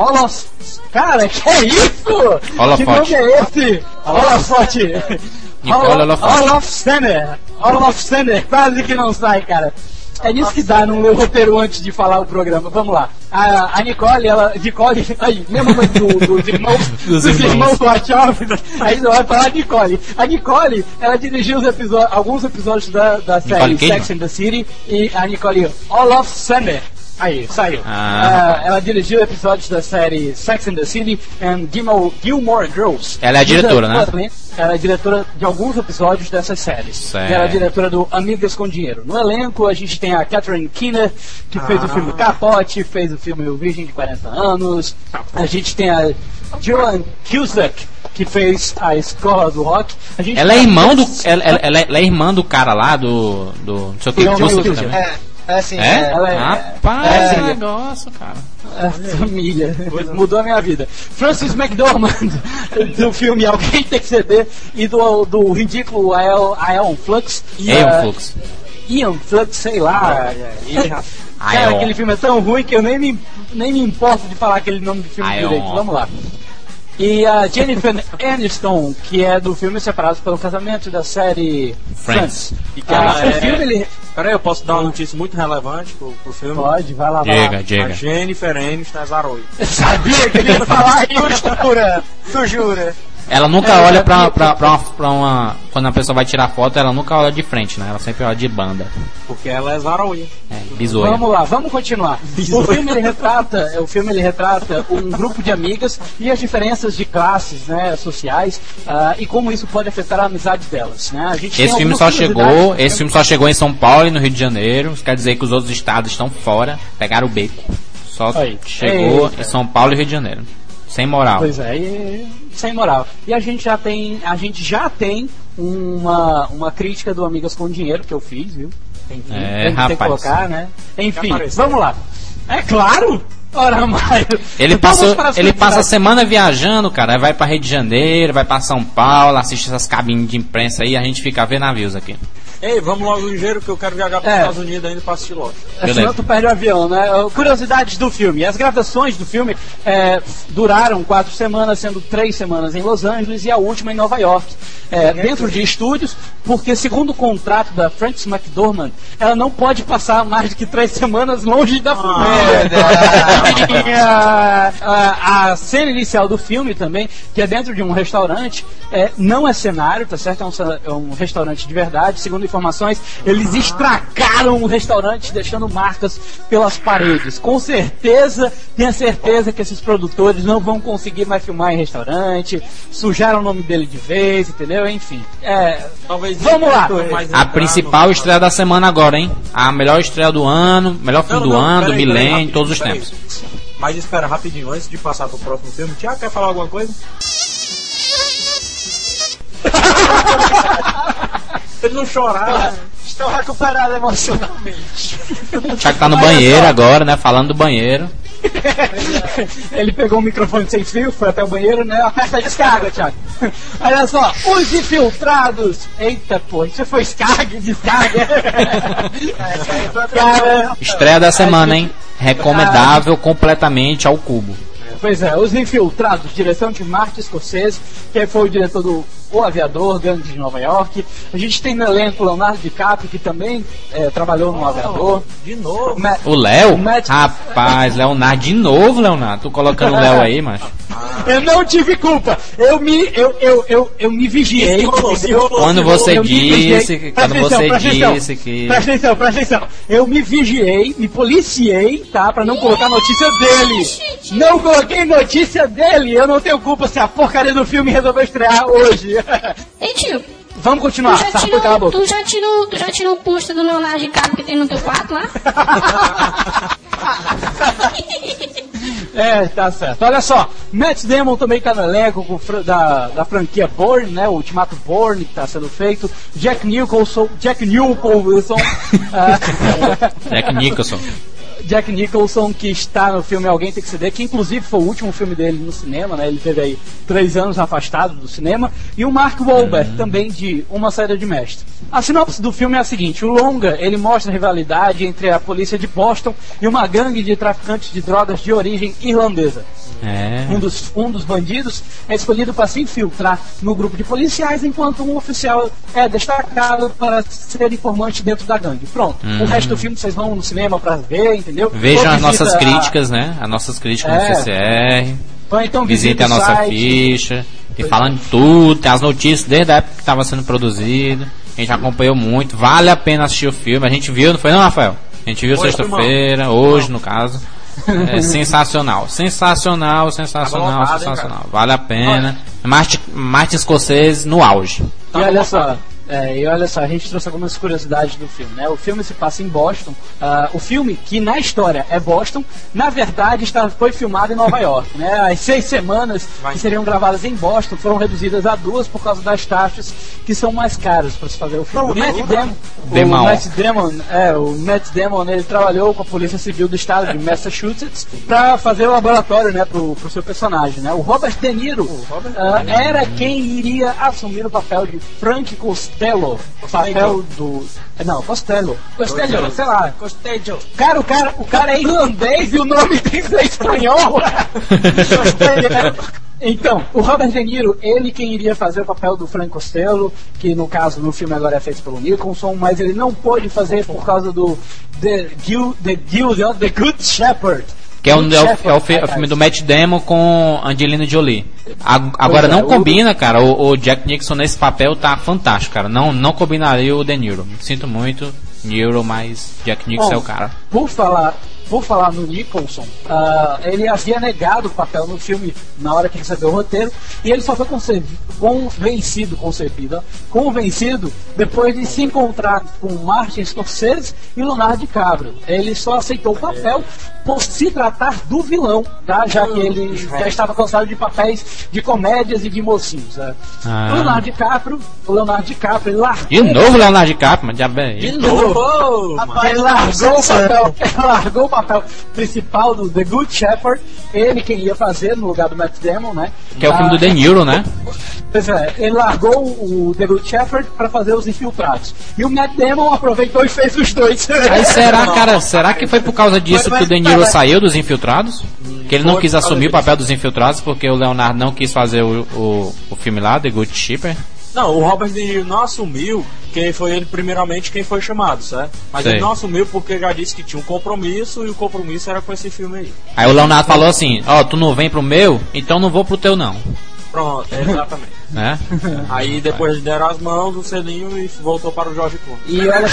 Cara, que é isso? Holofote. Que nome é esse? Holofote. Nicole Holofote. Holof, quase que não sai, cara. É nisso que dá no meu roteiro antes de falar o programa. Vamos lá. A Nicole, aí, mesmo dos irmãos Wachowski, aí não vai falar Nicole. A Nicole, ela dirigiu alguns episódios da série Sex and the City, e a Nicole Olofsson. Aí, saiu. Ela dirigiu episódios da série Sex and the City and Gilmore Girls. Ela é a diretora, né? Ela é diretora de alguns episódios dessas séries. Certo. Ela é diretora do Amigas com Dinheiro. No elenco, a gente tem a Catherine Keener, que fez o filme Capote, fez o filme O Virgem de 40 Anos. A gente tem a Joan Cusack, que fez a Escola do Rock. Ela é irmã do. Ela é irmã do cara lá do. Não sei o que, Cusack também. Sim. Ela é. Rapaz, que negócio, cara. Família. Mudou a minha vida. Francis McDormand, do filme Alguém Tem Que Ceder, e do ridículo Aeon Flux. Ian Flux, sei lá. Cara, aquele filme é tão ruim que eu nem me importo de falar aquele nome do filme direito. Vamos lá. E a Jennifer Aniston, que é do filme Separados pelo Casamento, da série Friends. E que Peraí, eu posso dar uma notícia muito relevante pro filme? Pode, vai lá. A Jennifer Aniston é Zaroi. Eu sabia que ele ia falar isso. Tu jura? Ela nunca olha pra uma. Quando a pessoa vai tirar foto, ela nunca olha de frente, né? Ela sempre olha de banda. Porque ela é Zaroi. Bisoia. Vamos lá, vamos continuar. O filme ele retrata um grupo de amigas e as diferenças de classes, né, sociais, e como isso pode afetar a amizade delas, né? A gente esse filme só chegou em São Paulo e no Rio de Janeiro. Isso quer dizer que os outros estados estão fora, pegaram o beco. Só chegou em São Paulo e Rio de Janeiro. Sem moral. Pois é, sem moral. E a gente já tem uma crítica do Amigas com Dinheiro que eu fiz, viu? Enfim, tem que colocar, né? Enfim, vamos lá. É claro! Ora, Mário. Ele passa a semana viajando, cara. Vai pra Rio de Janeiro, vai pra São Paulo, assiste essas cabines de imprensa aí, a gente fica vendo navios aqui. Ei, vamos logo ligeiro que eu quero viajar para os Estados Unidos ainda para assistir logo. Senão tu perde o avião, né? Curiosidades do filme. As gravações do filme duraram 4 semanas, sendo 3 semanas em Los Angeles e a última em Nova York. Dentro de estúdios, porque segundo o contrato da Frances McDormand, ela não pode passar mais do que 3 semanas longe da família. A cena inicial do filme também, que é dentro de um restaurante, não é cenário, tá certo? É um restaurante de verdade. Segundo informações, eles estragaram o restaurante, deixando marcas pelas paredes. Com certeza, tenho certeza que esses produtores não vão conseguir mais filmar em restaurante, sujaram o nome dele de vez, entendeu? Enfim. Vamos lá! A principal estreia da semana agora, hein? A melhor estreia do ano, melhor filme do ano, do milênio, todos os tempos. Mas espera rapidinho, antes de passar pro próximo filme, Tiago, quer falar alguma coisa? Ele não chorar. Estou recuperado emocionalmente. O Thiago tá no banheiro agora, né? Falando do banheiro. Ele pegou o microfone sem fio, foi até o banheiro, né? Aperta a descarga, Thiago. Olha só, os infiltrados. Eita, pô, isso foi descarga. Cara, estreia da semana, hein? Recomendável completamente ao cubo. Pois é, Os Infiltrados, direção de Martin Scorsese, que foi o diretor do O Aviador, Gangue de Nova York. A gente tem no elenco Leonardo DiCaprio, que também trabalhou no Aviador. De novo? O Léo? Rapaz, Leonardo, de novo, Leonardo. Tô colocando o Léo aí, macho. Eu não tive culpa. Eu me vigiei. Quando você disse que... Presta atenção. Eu me vigiei, me policiei, tá? Pra não colocar notícia dele. Não coloquei notícia dele. Eu não tenho culpa se a porcaria do filme resolveu estrear hoje. Ei, tio. Vamos continuar. Tu já tirou o pôster do Leonardo DiCaprio que tem no teu quarto lá? Tá certo. Olha só, Matt Damon também tá no elenco da franquia Bourne, né? O Ultimato Bourne que tá sendo feito. Jack Nicholson. Jack Nicholson, que está no filme Alguém Tem Que Ceder, que inclusive foi o último filme dele no cinema, né? Ele teve aí 3 anos afastado do cinema. E o Mark Wahlberg, também de Uma Saída de Mestre. A sinopse do filme é a seguinte: o longa, ele mostra a rivalidade entre a polícia de Boston e uma gangue de traficantes de drogas de origem irlandesa. Um dos bandidos é escolhido para se infiltrar no grupo de policiais, enquanto um oficial é destacado para ser informante dentro da gangue. Pronto. O resto do filme vocês vão no cinema para ver, entendeu? Vejam as nossas críticas, né? As nossas críticas no CCR. Então, visitem a nossa ficha. E falando de tudo, tem as notícias desde a época que estava sendo produzido. A gente acompanhou muito. Vale a pena assistir o filme. A gente viu, não foi não, Rafael? A gente viu sexta-feira, hoje no caso. É sensacional. Vale a pena. Martin Scorsese no auge. E olha só, a gente trouxe algumas curiosidades do filme, né? O filme se passa em Boston. O filme, que na história é Boston, na verdade foi filmado em Nova York, né? As 6 semanas que seriam gravadas em Boston foram reduzidas a 2 por causa das taxas que são mais caras para se fazer o filme. O Matt Damon, ele trabalhou com a Polícia Civil do estado de Massachusetts para fazer o laboratório, né, pro seu personagem, né? O Robert De Niro era quem iria assumir o papel de Frank Costello. Costello, sei lá. Costello. O cara é irlandês e o nome dele é espanhol. Então, o Robert De Niro, ele quem iria fazer o papel do Frank Costello, que no caso no filme agora é feito pelo Nicholson, mas ele não pôde fazer por causa do The Good Shepherd. Que é o filme do Matt Damon com Angelina Jolie. Agora não combina, cara. O Jack Nicholson nesse papel tá fantástico, cara. Não combinaria o De Niro. Sinto muito, Niro, mas Jack Nicholson é o cara. Por falar no Nicholson, ele havia negado o papel no filme na hora que recebeu o roteiro, e ele só foi convencido depois de se encontrar com Martin Scorsese e Leonardo DiCaprio. Ele só aceitou o papel por se tratar do vilão, tá? Já que ele já estava cansado de papéis de comédias e de mocinhos. O Leonardo DiCaprio ele largou. De novo Leonardo DiCaprio, mas já bem. De novo! Ele largou o papel principal do The Good Shepherd, ele quem ia fazer no lugar do Matt Damon, né? Que é o filme do De Niro, né? Pois é, ele largou o The Good Shepherd para fazer Os Infiltrados. E o Matt Damon aproveitou e fez os dois. Aí será que foi por causa disso que o De Niro saiu dos Infiltrados? Que ele não quis assumir o papel dos Infiltrados porque o Leonardo não quis fazer o filme lá, The Good Shepherd? Não, o Robert De Niro não assumiu, quem foi ele primeiramente quem foi chamado, certo? Mas ele não assumiu porque já disse que tinha um compromisso, e o compromisso era com esse filme aí. Aí o Leonardo falou assim: tu não vem pro meu, então não vou pro teu não. Pronto, exatamente. Né? Aí depois deram as mãos, o selinho e voltou para o George Clooney. E olha...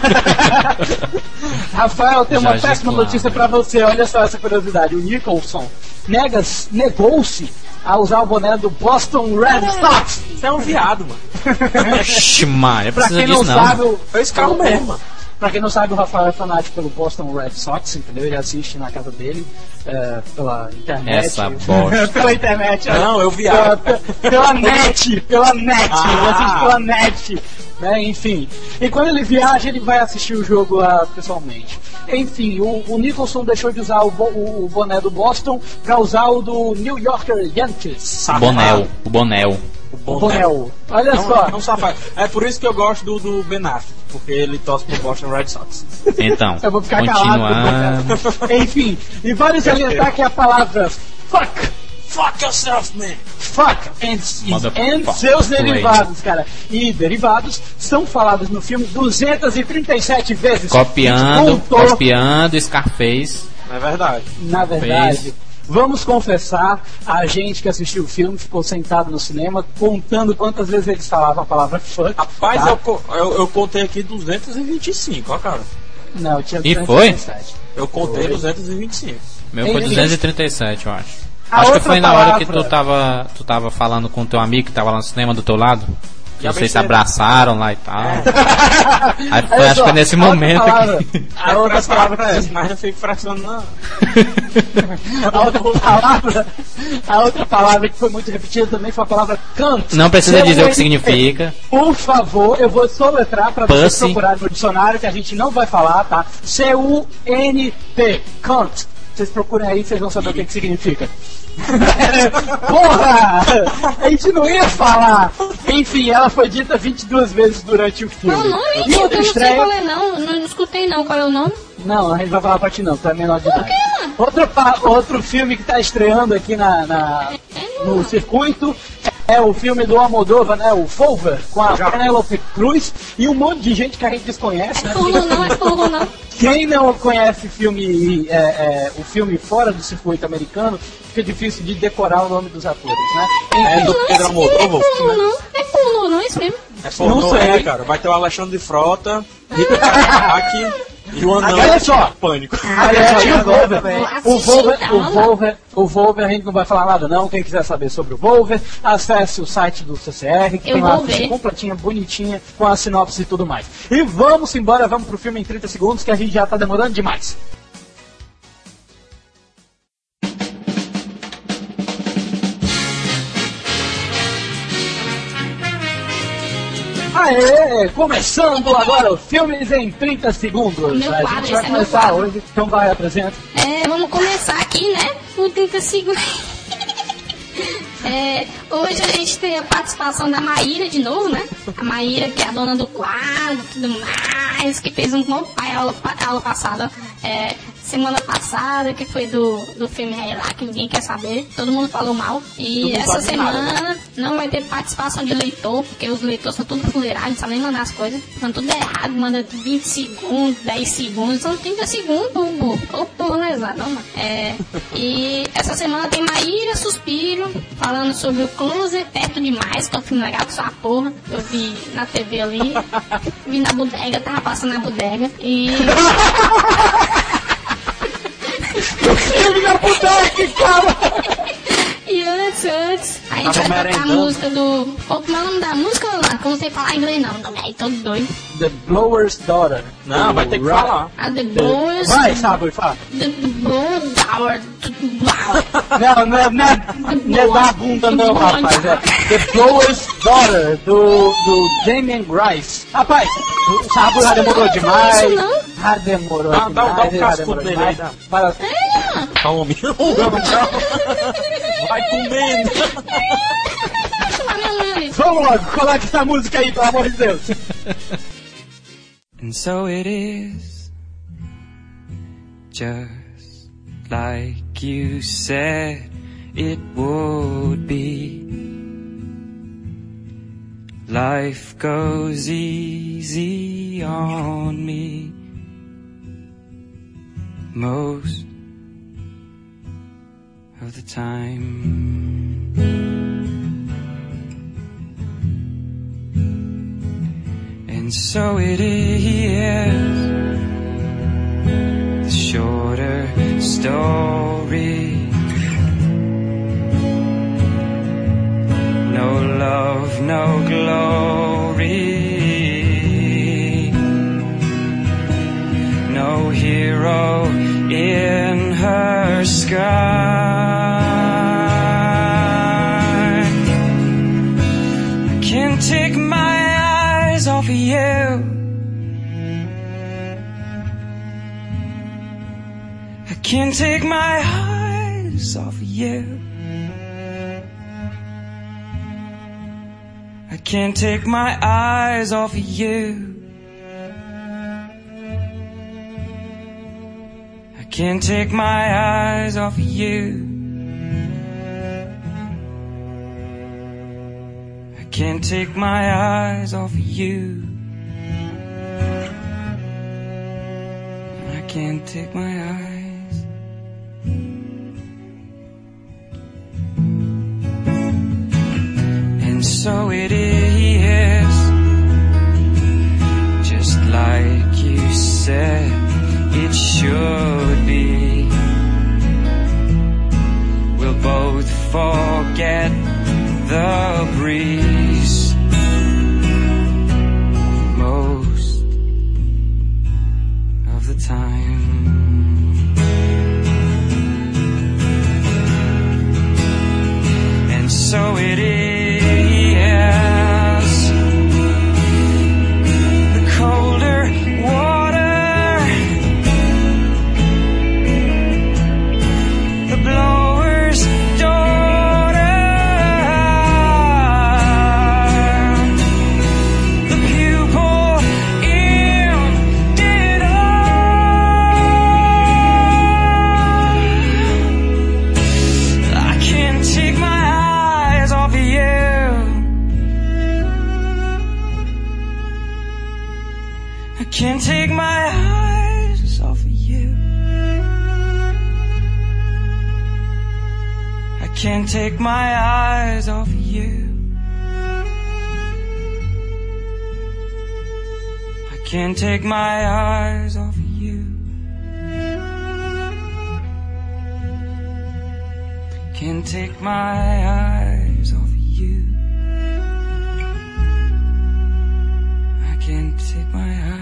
Rafael, tem uma péssima notícia pra você. Olha só essa curiosidade. O Nicholson negou-se a usar o boné do Boston Red Sox. Você é um viado, mano. Ixi, mano, pra quem não sabe, foi esse carro mesmo, mano. Pra quem não sabe, o Rafael é fanático pelo Boston Red Sox, entendeu? Ele assiste na casa dele, pela internet. Essa bosta. Pela internet. Não, eu viajo. Pela net. Ele assiste pela net. Né? Enfim. E quando ele viaja, ele vai assistir o jogo lá pessoalmente. Enfim, o Nicholson deixou de usar o boné do Boston pra usar o do New Yorker Yankees. O Bonel. Olha só. Não safado. É por isso que eu gosto do Ben Affleck, porque ele torce pro Boston Red Sox. Então, eu vou ficar calado. Enfim, e vale salientar que a palavra fuck yourself, man. Fuck and seus derivados, cara. E derivados são falados no filme 237 vezes. Copiando Scarface. É verdade. Na verdade, Vamos confessar, a gente que assistiu o filme ficou sentado no cinema contando quantas vezes eles falavam a palavra fuck. Rapaz, tá? eu contei aqui 225, ó, cara. Não, tinha 237. Eu contei 225. Meu foi 237, eu acho. A Acho que outra foi na hora que palavra- tu tava falando com o teu amigo que tava lá no cinema do teu lado. Que Já vocês se pensei. abraçaram lá e tal. Aí foi, Olha acho só, que foi nesse a outra momento palavra- que... A outra palavra que Mas não fico fracionando, não. a outra palavra que foi muito repetida também foi a palavra cunt. Não precisa dizer o que C-U-N-T. significa. Por favor, eu vou soletrar para vocês Pussy. procurarem no dicionário, que a gente não vai falar, tá? C-U-N-T. Cunt. Vocês procurem aí, vocês vão saber o que significa. Porra! A gente não ia falar! Enfim, ela foi dita 22 vezes durante o filme. Qual o nome? E Eu outra não sei estreia... qual é, não. Não escutei, não. Qual é o nome? Não, a gente vai falar pra ti não, tu é menor de idade. quê, mano? Outro filme que tá estreando aqui no circuito é o filme do Almodóvar, né? O Volver, com a Penélope Cruz e um monte de gente que a gente desconhece, né? Porra, não. É porra, não. Quem não conhece o filme fora do circuito americano, fica difícil de decorar o nome dos atores, né? É Enfim, do Pedro Almodóvar? Porra, não. É porra, não. É isso mesmo. É pornô, Não sei. né, cara? Vai ter o Alexandre de Frota, Rita Cadillac e o Anão. Olha só. Pânico. Aliás, Tinha o agora Volver, também. o Volver, a gente não vai falar nada não. Quem quiser saber sobre o Volver, acesse o site do CCR, que Eu tem uma vou ficha ver. completinha, bonitinha, com a sinopse e tudo mais. E vamos embora, vamos pro filme em 30 segundos, que a gente já tá demorando demais. Aê, começando agora o Filmes em 30 segundos. Meu A quadro, gente vai esse é meu começar quadro. hoje, então vai, apresenta. Vamos começar aqui, né? Por 30 segundos. Hoje a gente tem a participação da Maíra de novo, né? A Maíra, que é a dona do quadro e tudo mais, que fez um bom pai aula passada. Semana passada, que foi do filme Rei lá, que ninguém quer saber, todo mundo falou mal. E essa semana não vai ter participação de leitor, porque os leitores são tudo fuleirados, não sabem nem mandar as coisas, falando tudo errado, manda 20 segundos, 10 segundos, são 30 segundos, ô porra lesado, mano. E essa semana tem Maíra Suspiro, falando sobre o Closer Perto Demais, que é um filme legal que só a porra, eu vi na TV ali, vi na bodega, tava passando na bodega, e... Filme da puta, cara! E antes, a gente vai tocar a música do... Como é o nome da música, lá? Que eu não sei falar inglês, não. Não é todo doido. The Blower's Daughter. Não, vai ter que falar. A The Blowers... Vai, sabe, fala. The Blower's Daughter. Não é da bunda não, rapaz. É The Blower's Daughter, do Damien Grice. Rapaz, o Sabu já demorou demais. Isso não. Já demorou Dá demais. um cascudo nele aí, dá. Para... Calma, vai comendo. Vamos logo, coloque essa música aí, pelo amor de Deus. And so it is, just like you said it would be. Life goes easy on me most of the time. And so it is, the shorter story. No love, no glory. No hero in her sky. I can't take my eyes off of you. I can't take my eyes off of you. I can't take my eyes off of you. I can't take my eyes off of you. I can't take my eyes off of you. I can't take my eyes. I can't take my eyes off of you. I can't take my eyes off of you. I can't take my eyes off of you. Can't take my eyes off of you. I can't take my eyes.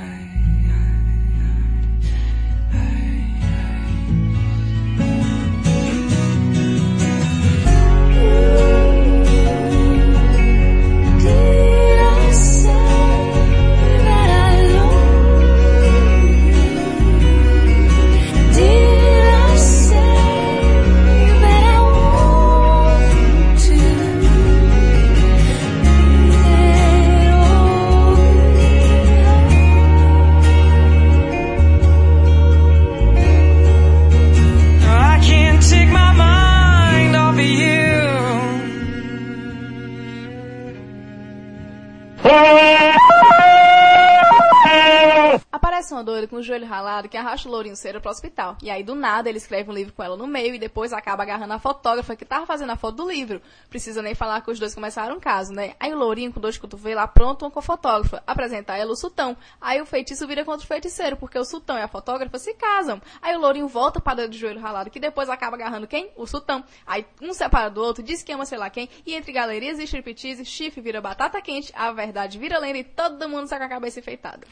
Aparece uma doida com o joelho ralado que arrasta o Lourinho Cera pro hospital. E aí, do nada, ele escreve um livro com ela no meio e depois acaba agarrando a fotógrafa que tava fazendo a foto do livro. Precisa nem falar que os dois começaram um caso, né? Aí o Lourinho, com dor de cotovelo, aprontam com a fotógrafa. Apresentar ela o sultão. Aí o feitiço vira contra o feiticeiro, porque o sultão e a fotógrafa se casam. Aí o Lourinho volta para a doida de joelho ralado, que depois acaba agarrando quem? O sultão. Aí um separa do outro, diz que ama sei lá quem, e entre galerias e striptease, chifre vira batata quente, a verdade vira lenda e todo mundo sai com a cabeça enfeitada.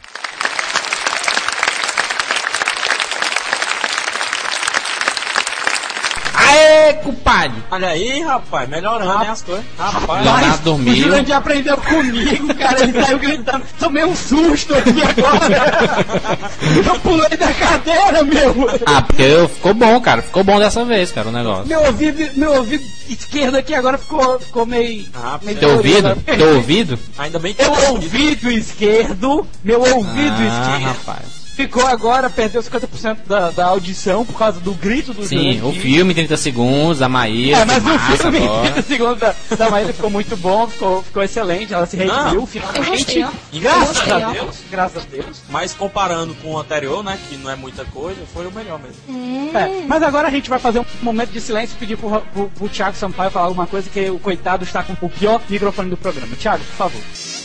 Aê, compadre! Olha aí, rapaz, melhorando, né, as coisas. Rapaz, Leonardo dormiu. O Jurandir aprendeu comigo, cara. Ele saiu gritando. Tomei um susto aqui agora. Eu pulei da cadeira, meu. Ah, porque ficou bom, cara. Ficou bom dessa vez, cara, o negócio. Meu ouvido esquerdo aqui agora ficou meio... Teu ouvido? Teu ouvido? Ainda bem que Meu ouvido esquerdo. Meu ouvido esquerdo. Rapaz. Ficou agora, perdeu 50% da audição por causa do grito do Sim, Jurandir. o filme 30 segundos, a Maíra. Mas o massa, filme agora. 30 segundos da Maíra ficou muito bom, ficou excelente. Ela se redimiu finalmente. Graças a Deus. Graças a Deus. Mas comparando com o anterior, né, que não é muita coisa, foi o melhor mesmo. Mas agora a gente vai fazer um momento de silêncio e pedir pro Thiago Sampaio falar alguma coisa, que o coitado está com o pior microfone do programa. Thiago, por favor.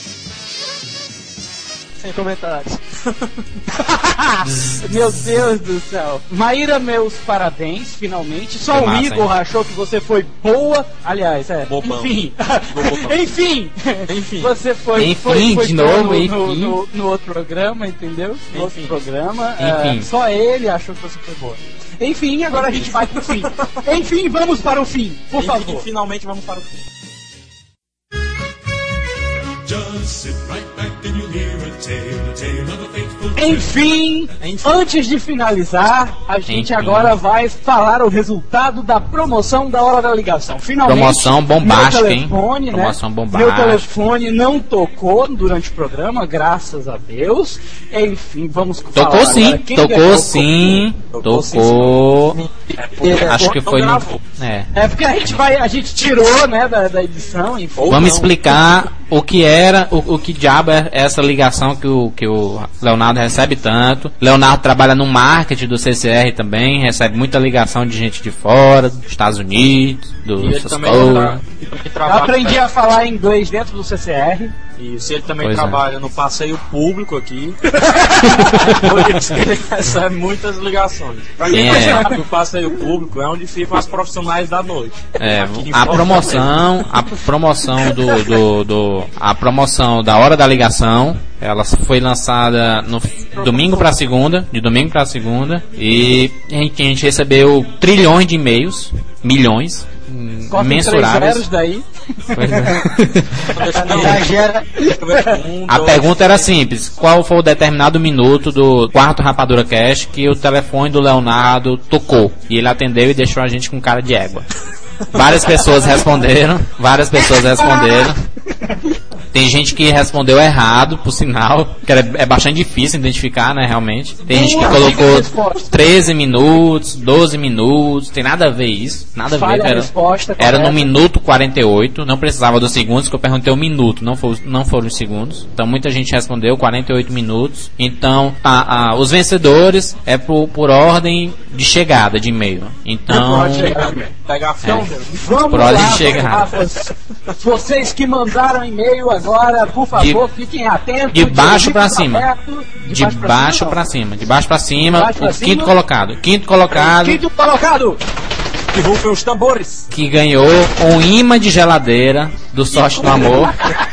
Sem comentários. Meu Deus do céu. Maíra, meus parabéns, finalmente. Só Foi o massa, Igor hein? achou que você foi boa. Aliás, Bobão. enfim. Bobão. Enfim. Você foi Enfim, foi de novo, no outro programa, entendeu? No outro Enfim. programa. Enfim. Só ele achou que você foi boa. Enfim, agora a gente vai pro fim. Enfim, vamos para o fim, por E favor. finalmente vamos para o fim. Just sit right back and you'll hear a tale of a faithful Enfim, antes de finalizar, a gente Enfim. agora vai falar o resultado da promoção da hora da ligação. Finalmente, Promoção bombástica, meu telefone, hein? né? Promoção bombástica. Meu telefone não tocou durante o programa, graças a Deus. Enfim, vamos falar Tocou sim, agora. Quem tocou ganhou, sim, tocou. Acho que foi no. É porque a gente tirou, né, da edição. Enfim. Vamos explicar o que era, o que diabo é essa ligação que o Leonardo recebe tanto. Leonardo trabalha no marketing do CCR também, recebe muita ligação de gente de fora, dos Estados Unidos, E ele essas também coisas. Eu aprendi a falar inglês dentro do CCR. E se ele também Pois é. trabalha no passeio público aqui, por isso que ele recebe muitas ligações. Pra quem Quem não é? sabe, o passeio público é onde ficam as profissionais da noite. É, Aqui em a Fortaleza. promoção da hora da ligação, ela foi lançada no domingo pra segunda, de domingo pra segunda, e a gente recebeu trilhões de e-mails, milhões, Corta 3 mensuráveis. zeros daí. Pois é. Exagera. A pergunta era simples: qual foi o determinado minuto do quarto Rapadura Cast que o telefone do Leonardo tocou? E ele atendeu e deixou a gente com cara de égua. Várias pessoas responderam. Tem gente que respondeu errado, por sinal, que é bastante difícil identificar, né, realmente. Tem gente que colocou 13 minutos, 12 minutos, tem nada a ver isso. Nada a ver, era no minuto 48, não precisava dos segundos, que eu perguntei o minuto, não foram os segundos. Então muita gente respondeu 48 minutos. Então, os vencedores é por ordem de chegada de e-mail. Então, pega a fila. Por ordem de chegada. Vocês que mandaram e-mail agora, por favor, fiquem atentos. De baixo pra cima. De baixo pra cima. De baixo pra cima. O quinto colocado. Quinto colocado. Que rufem os tambores. Que ganhou um imã de geladeira do Sorte no Amor.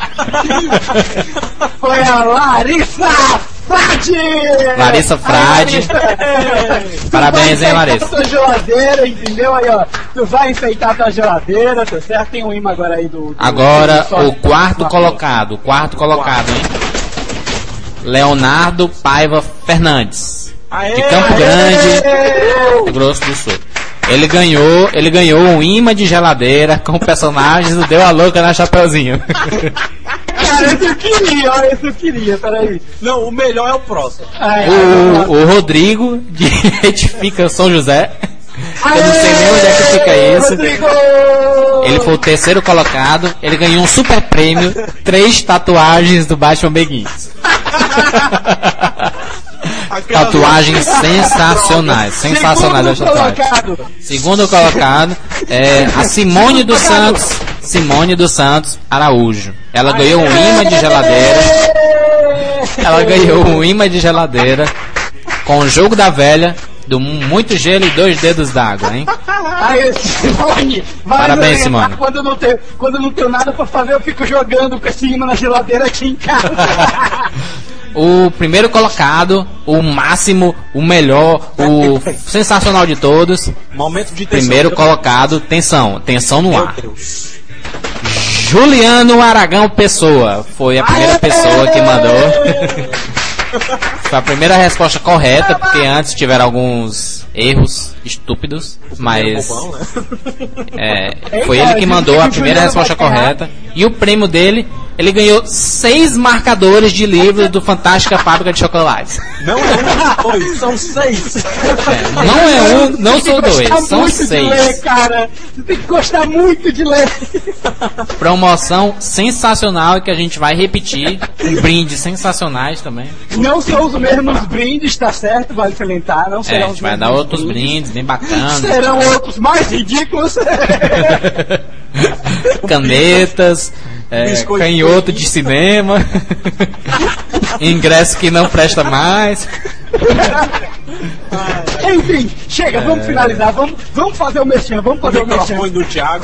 Foi a Larissa Frade! Larissa Frade. Parabéns, hein, Larissa? Tua geladeira, entendeu? Aí, ó. Tu vai enfeitar tua geladeira, tá certo? Tem um imã agora aí do agora, o quarto colocado. O quarto colocado, hein? Leonardo Paiva Fernandes. De Campo Grande, Rio Grosso do Sul. Ele ganhou um imã de geladeira com personagens do Deu a Louca na Chapeuzinho. Cara, esse eu queria, peraí. Não, o melhor é o próximo. O Rodrigo, de Retifica São José. Eu não sei nem onde é que fica isso. Rodrigo! Ele foi o terceiro colocado. Ele ganhou um super prêmio, 3 tatuagens do Batman Begins. Tatuagens sensacionais. Sensacionais das tatuagens. Segundo colocado é a Simone dos Santos Araújo. Ela ganhou um imã de geladeira. Ela ganhou um imã de geladeira com o Jogo da Velha, do Muito Gelo e 2 Dedos d'Água, hein? Aí, Simone, parabéns, Simone. Quando eu não tenho nada pra fazer, eu fico jogando com esse imã na geladeira aqui em casa. O primeiro colocado, o máximo, o melhor, o sensacional de todos. Momento de tensão. Primeiro colocado, tensão no ar. Juliano Aragão Pessoa foi a primeira pessoa que mandou. Foi a primeira resposta correta, porque antes tiveram alguns erros estúpidos, mas foi ele que mandou a primeira resposta correta. E o prêmio dele, ele ganhou 6 marcadores de livros do Fantástica Fábrica de Chocolates. Não é um, dois, são 6. Não é um, não são 2, são 6. Ler, cara. Você tem que gostar muito de ler. Promoção sensacional que a gente vai repetir. Brindes sensacionais também. Não são os mesmos brindes, tá certo? Vale salientar. Não serão a gente vai dar outros brindes bem bacanas. Serão outros mais ridículos. Canetas, canhoto de cinema, ingresso que não presta mais. Enfim, chega, vamos finalizar, vamos fazer o merchan, vamos fazer o merchan. Do Thiago.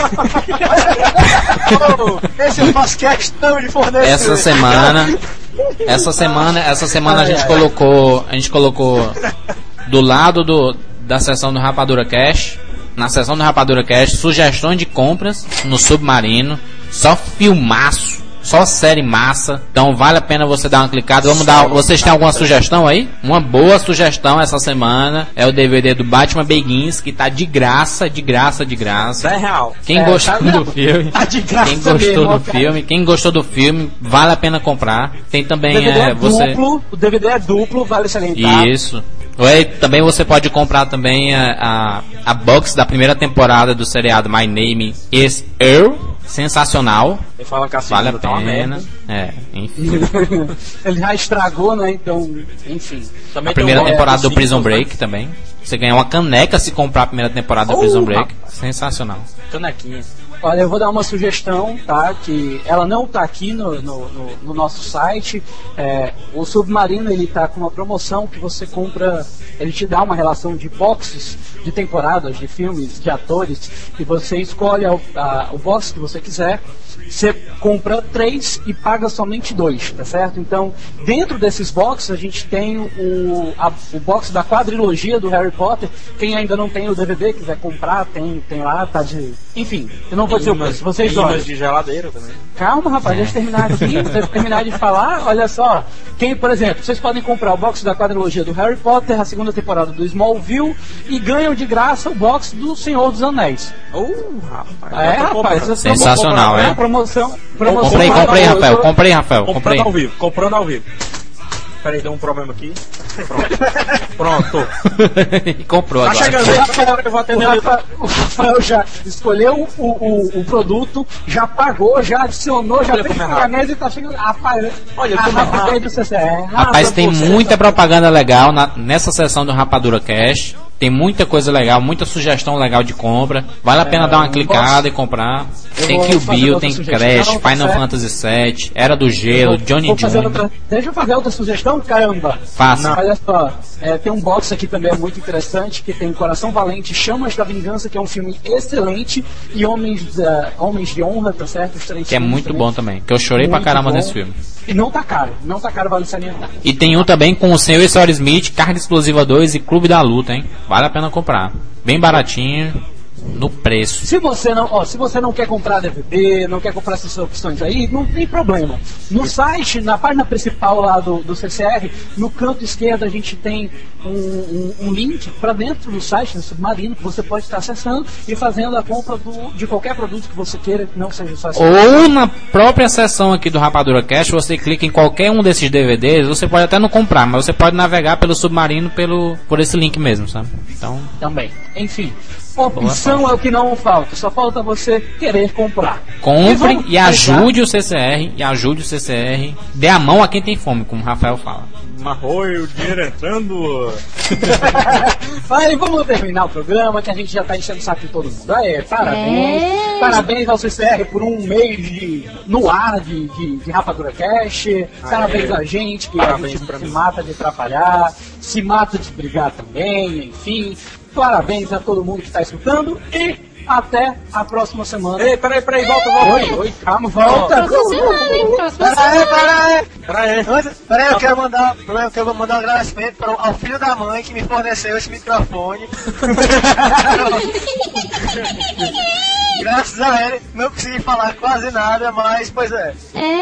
Esse eu faço questão de fornecer. Essa semana a gente colocou do lado da seção do Rapadura Cash, na seção do Rapadura Cash, sugestões de compras no Submarino, só filmaço, só série massa. Então vale a pena você dar uma clicada. Vocês têm alguma sugestão aí? Uma boa sugestão essa semana é o DVD do Batman Begins, que tá de graça. É real. Quem gostou do filme, tá de graça quem gostou do filme, vale a pena comprar. Tem também o DVD é duplo, vale salientar. Isso. Também você pode comprar também a box da primeira temporada do seriado My Name is Earl. Sensacional. Ele fala que vale a pena. Enfim. Ele já estragou, né? Então, enfim. Também a primeira temporada do Prison Break também. Você ganha uma caneca se comprar a primeira temporada do Prison Break. Sensacional. Canequinha. Olha, eu vou dar uma sugestão, tá? Que ela não tá aqui no nosso site. O Submarino, ele tá com uma promoção que você compra, ele te dá uma relação de boxes de temporadas, de filmes, de atores, e você escolhe o box que você quiser. Você compra 3 e paga somente 2, tá certo? Então, dentro desses boxes, a gente tem o box da quadrilogia do Harry Potter. Quem ainda não tem o DVD, quiser comprar, tem lá, tá de Enfim, eu não vou dizer o preço, vocês olham. de geladeira também. Calma, rapaz, deixa eu terminar aqui. Deixa eu terminar de falar. Olha só. Quem, por exemplo, vocês podem comprar o box da quadrilogia do Harry Potter, a segunda temporada do Smallville e ganham de graça o box do Senhor dos Anéis. Rapaz. Rapaz. Sensacional, é? Promoção. Comprei, Rafael. Comprando ao vivo. Peraí, deu um problema aqui. Pronto. Comprou agora. Chegando aí, eu vou atender O Rafael já escolheu o produto, já pagou, já adicionou, já fez pagamento e tá chegando. Rapaz, olha, do CCR. Rapaz, tem muita propaganda legal nessa sessão do Rapadura Cash. Tem muita coisa legal, muita sugestão legal de compra. Vale a pena dar uma clicada e comprar. Tem Kill Bill, tem Crash, Final Fantasy VII, Era do Gelo, Johnny Jr. Deixa eu fazer outra sugestão, caramba. Faça. Olha só, tem um box aqui também muito interessante, que tem Coração Valente, Chamas da Vingança, que é um filme excelente, e Homens de Honra, tá certo? Os três que é muito também. Bom também, que eu chorei pra caramba nesse filme. E não tá caro, vale salientar. E tem um também com o Senhor e Sr. Smith, Carga Explosiva 2 e Clube da Luta, hein? Vale a pena comprar. Bem baratinho, no preço. Se você não quer comprar DVD, não quer comprar essas opções aí, não tem problema. No site, na página principal lá do CCR, no canto esquerdo a gente tem um link para dentro do site, no Submarino, que você pode estar acessando e fazendo a compra de qualquer produto que você queira, que não seja só esse. Ou na própria seção aqui do Rapadura Cash, você clica em qualquer um desses DVDs, você pode até não comprar, mas você pode navegar pelo Submarino por esse link mesmo, sabe? Então... Também. Enfim. Opção é o que não falta, só falta você querer comprar. Compre e ajude o CCR, dê a mão a quem tem fome, como o Rafael fala. Marroi, o dinheiro entrando. Aí vamos terminar o programa, que a gente já tá enchendo o saco de todo mundo. Parabéns. Parabéns ao CCR por um mês no ar de Rapadura Cash. Parabéns a gente, que a gente se mata de atrapalhar, se mata de brigar também, enfim. Parabéns a todo mundo que está escutando e até a próxima semana. Ei, peraí, volta. Oi, calma, volta. Peraí, eu quero mandar um agradecimento ao filho da mãe que me forneceu esse microfone. Graças a ele, não consegui falar quase nada, mas, pois é.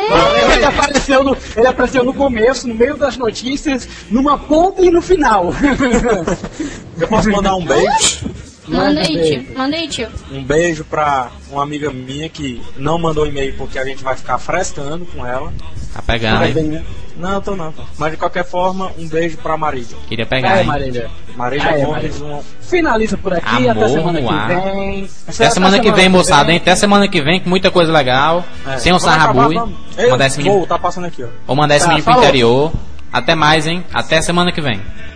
Ele apareceu no começo, no meio das notícias, numa ponta e no final. Eu posso mandar um beijo? Manda aí, tio. Um beijo pra uma amiga minha que não mandou e-mail porque a gente vai ficar frescando com ela. Tá pegando, hein? Não, tô não. Mas de qualquer forma, um beijo pra Marília. Queria pegar, hein? Marília Gomes. Finaliza por aqui, até semana que vem. Até semana que vem, moçada, hein? Até semana que vem, com muita coisa legal. Sem o Sarrabui. Tá passando aqui, ó. Ou mandar esse menino pro interior. Até mais, hein? Até semana que vem.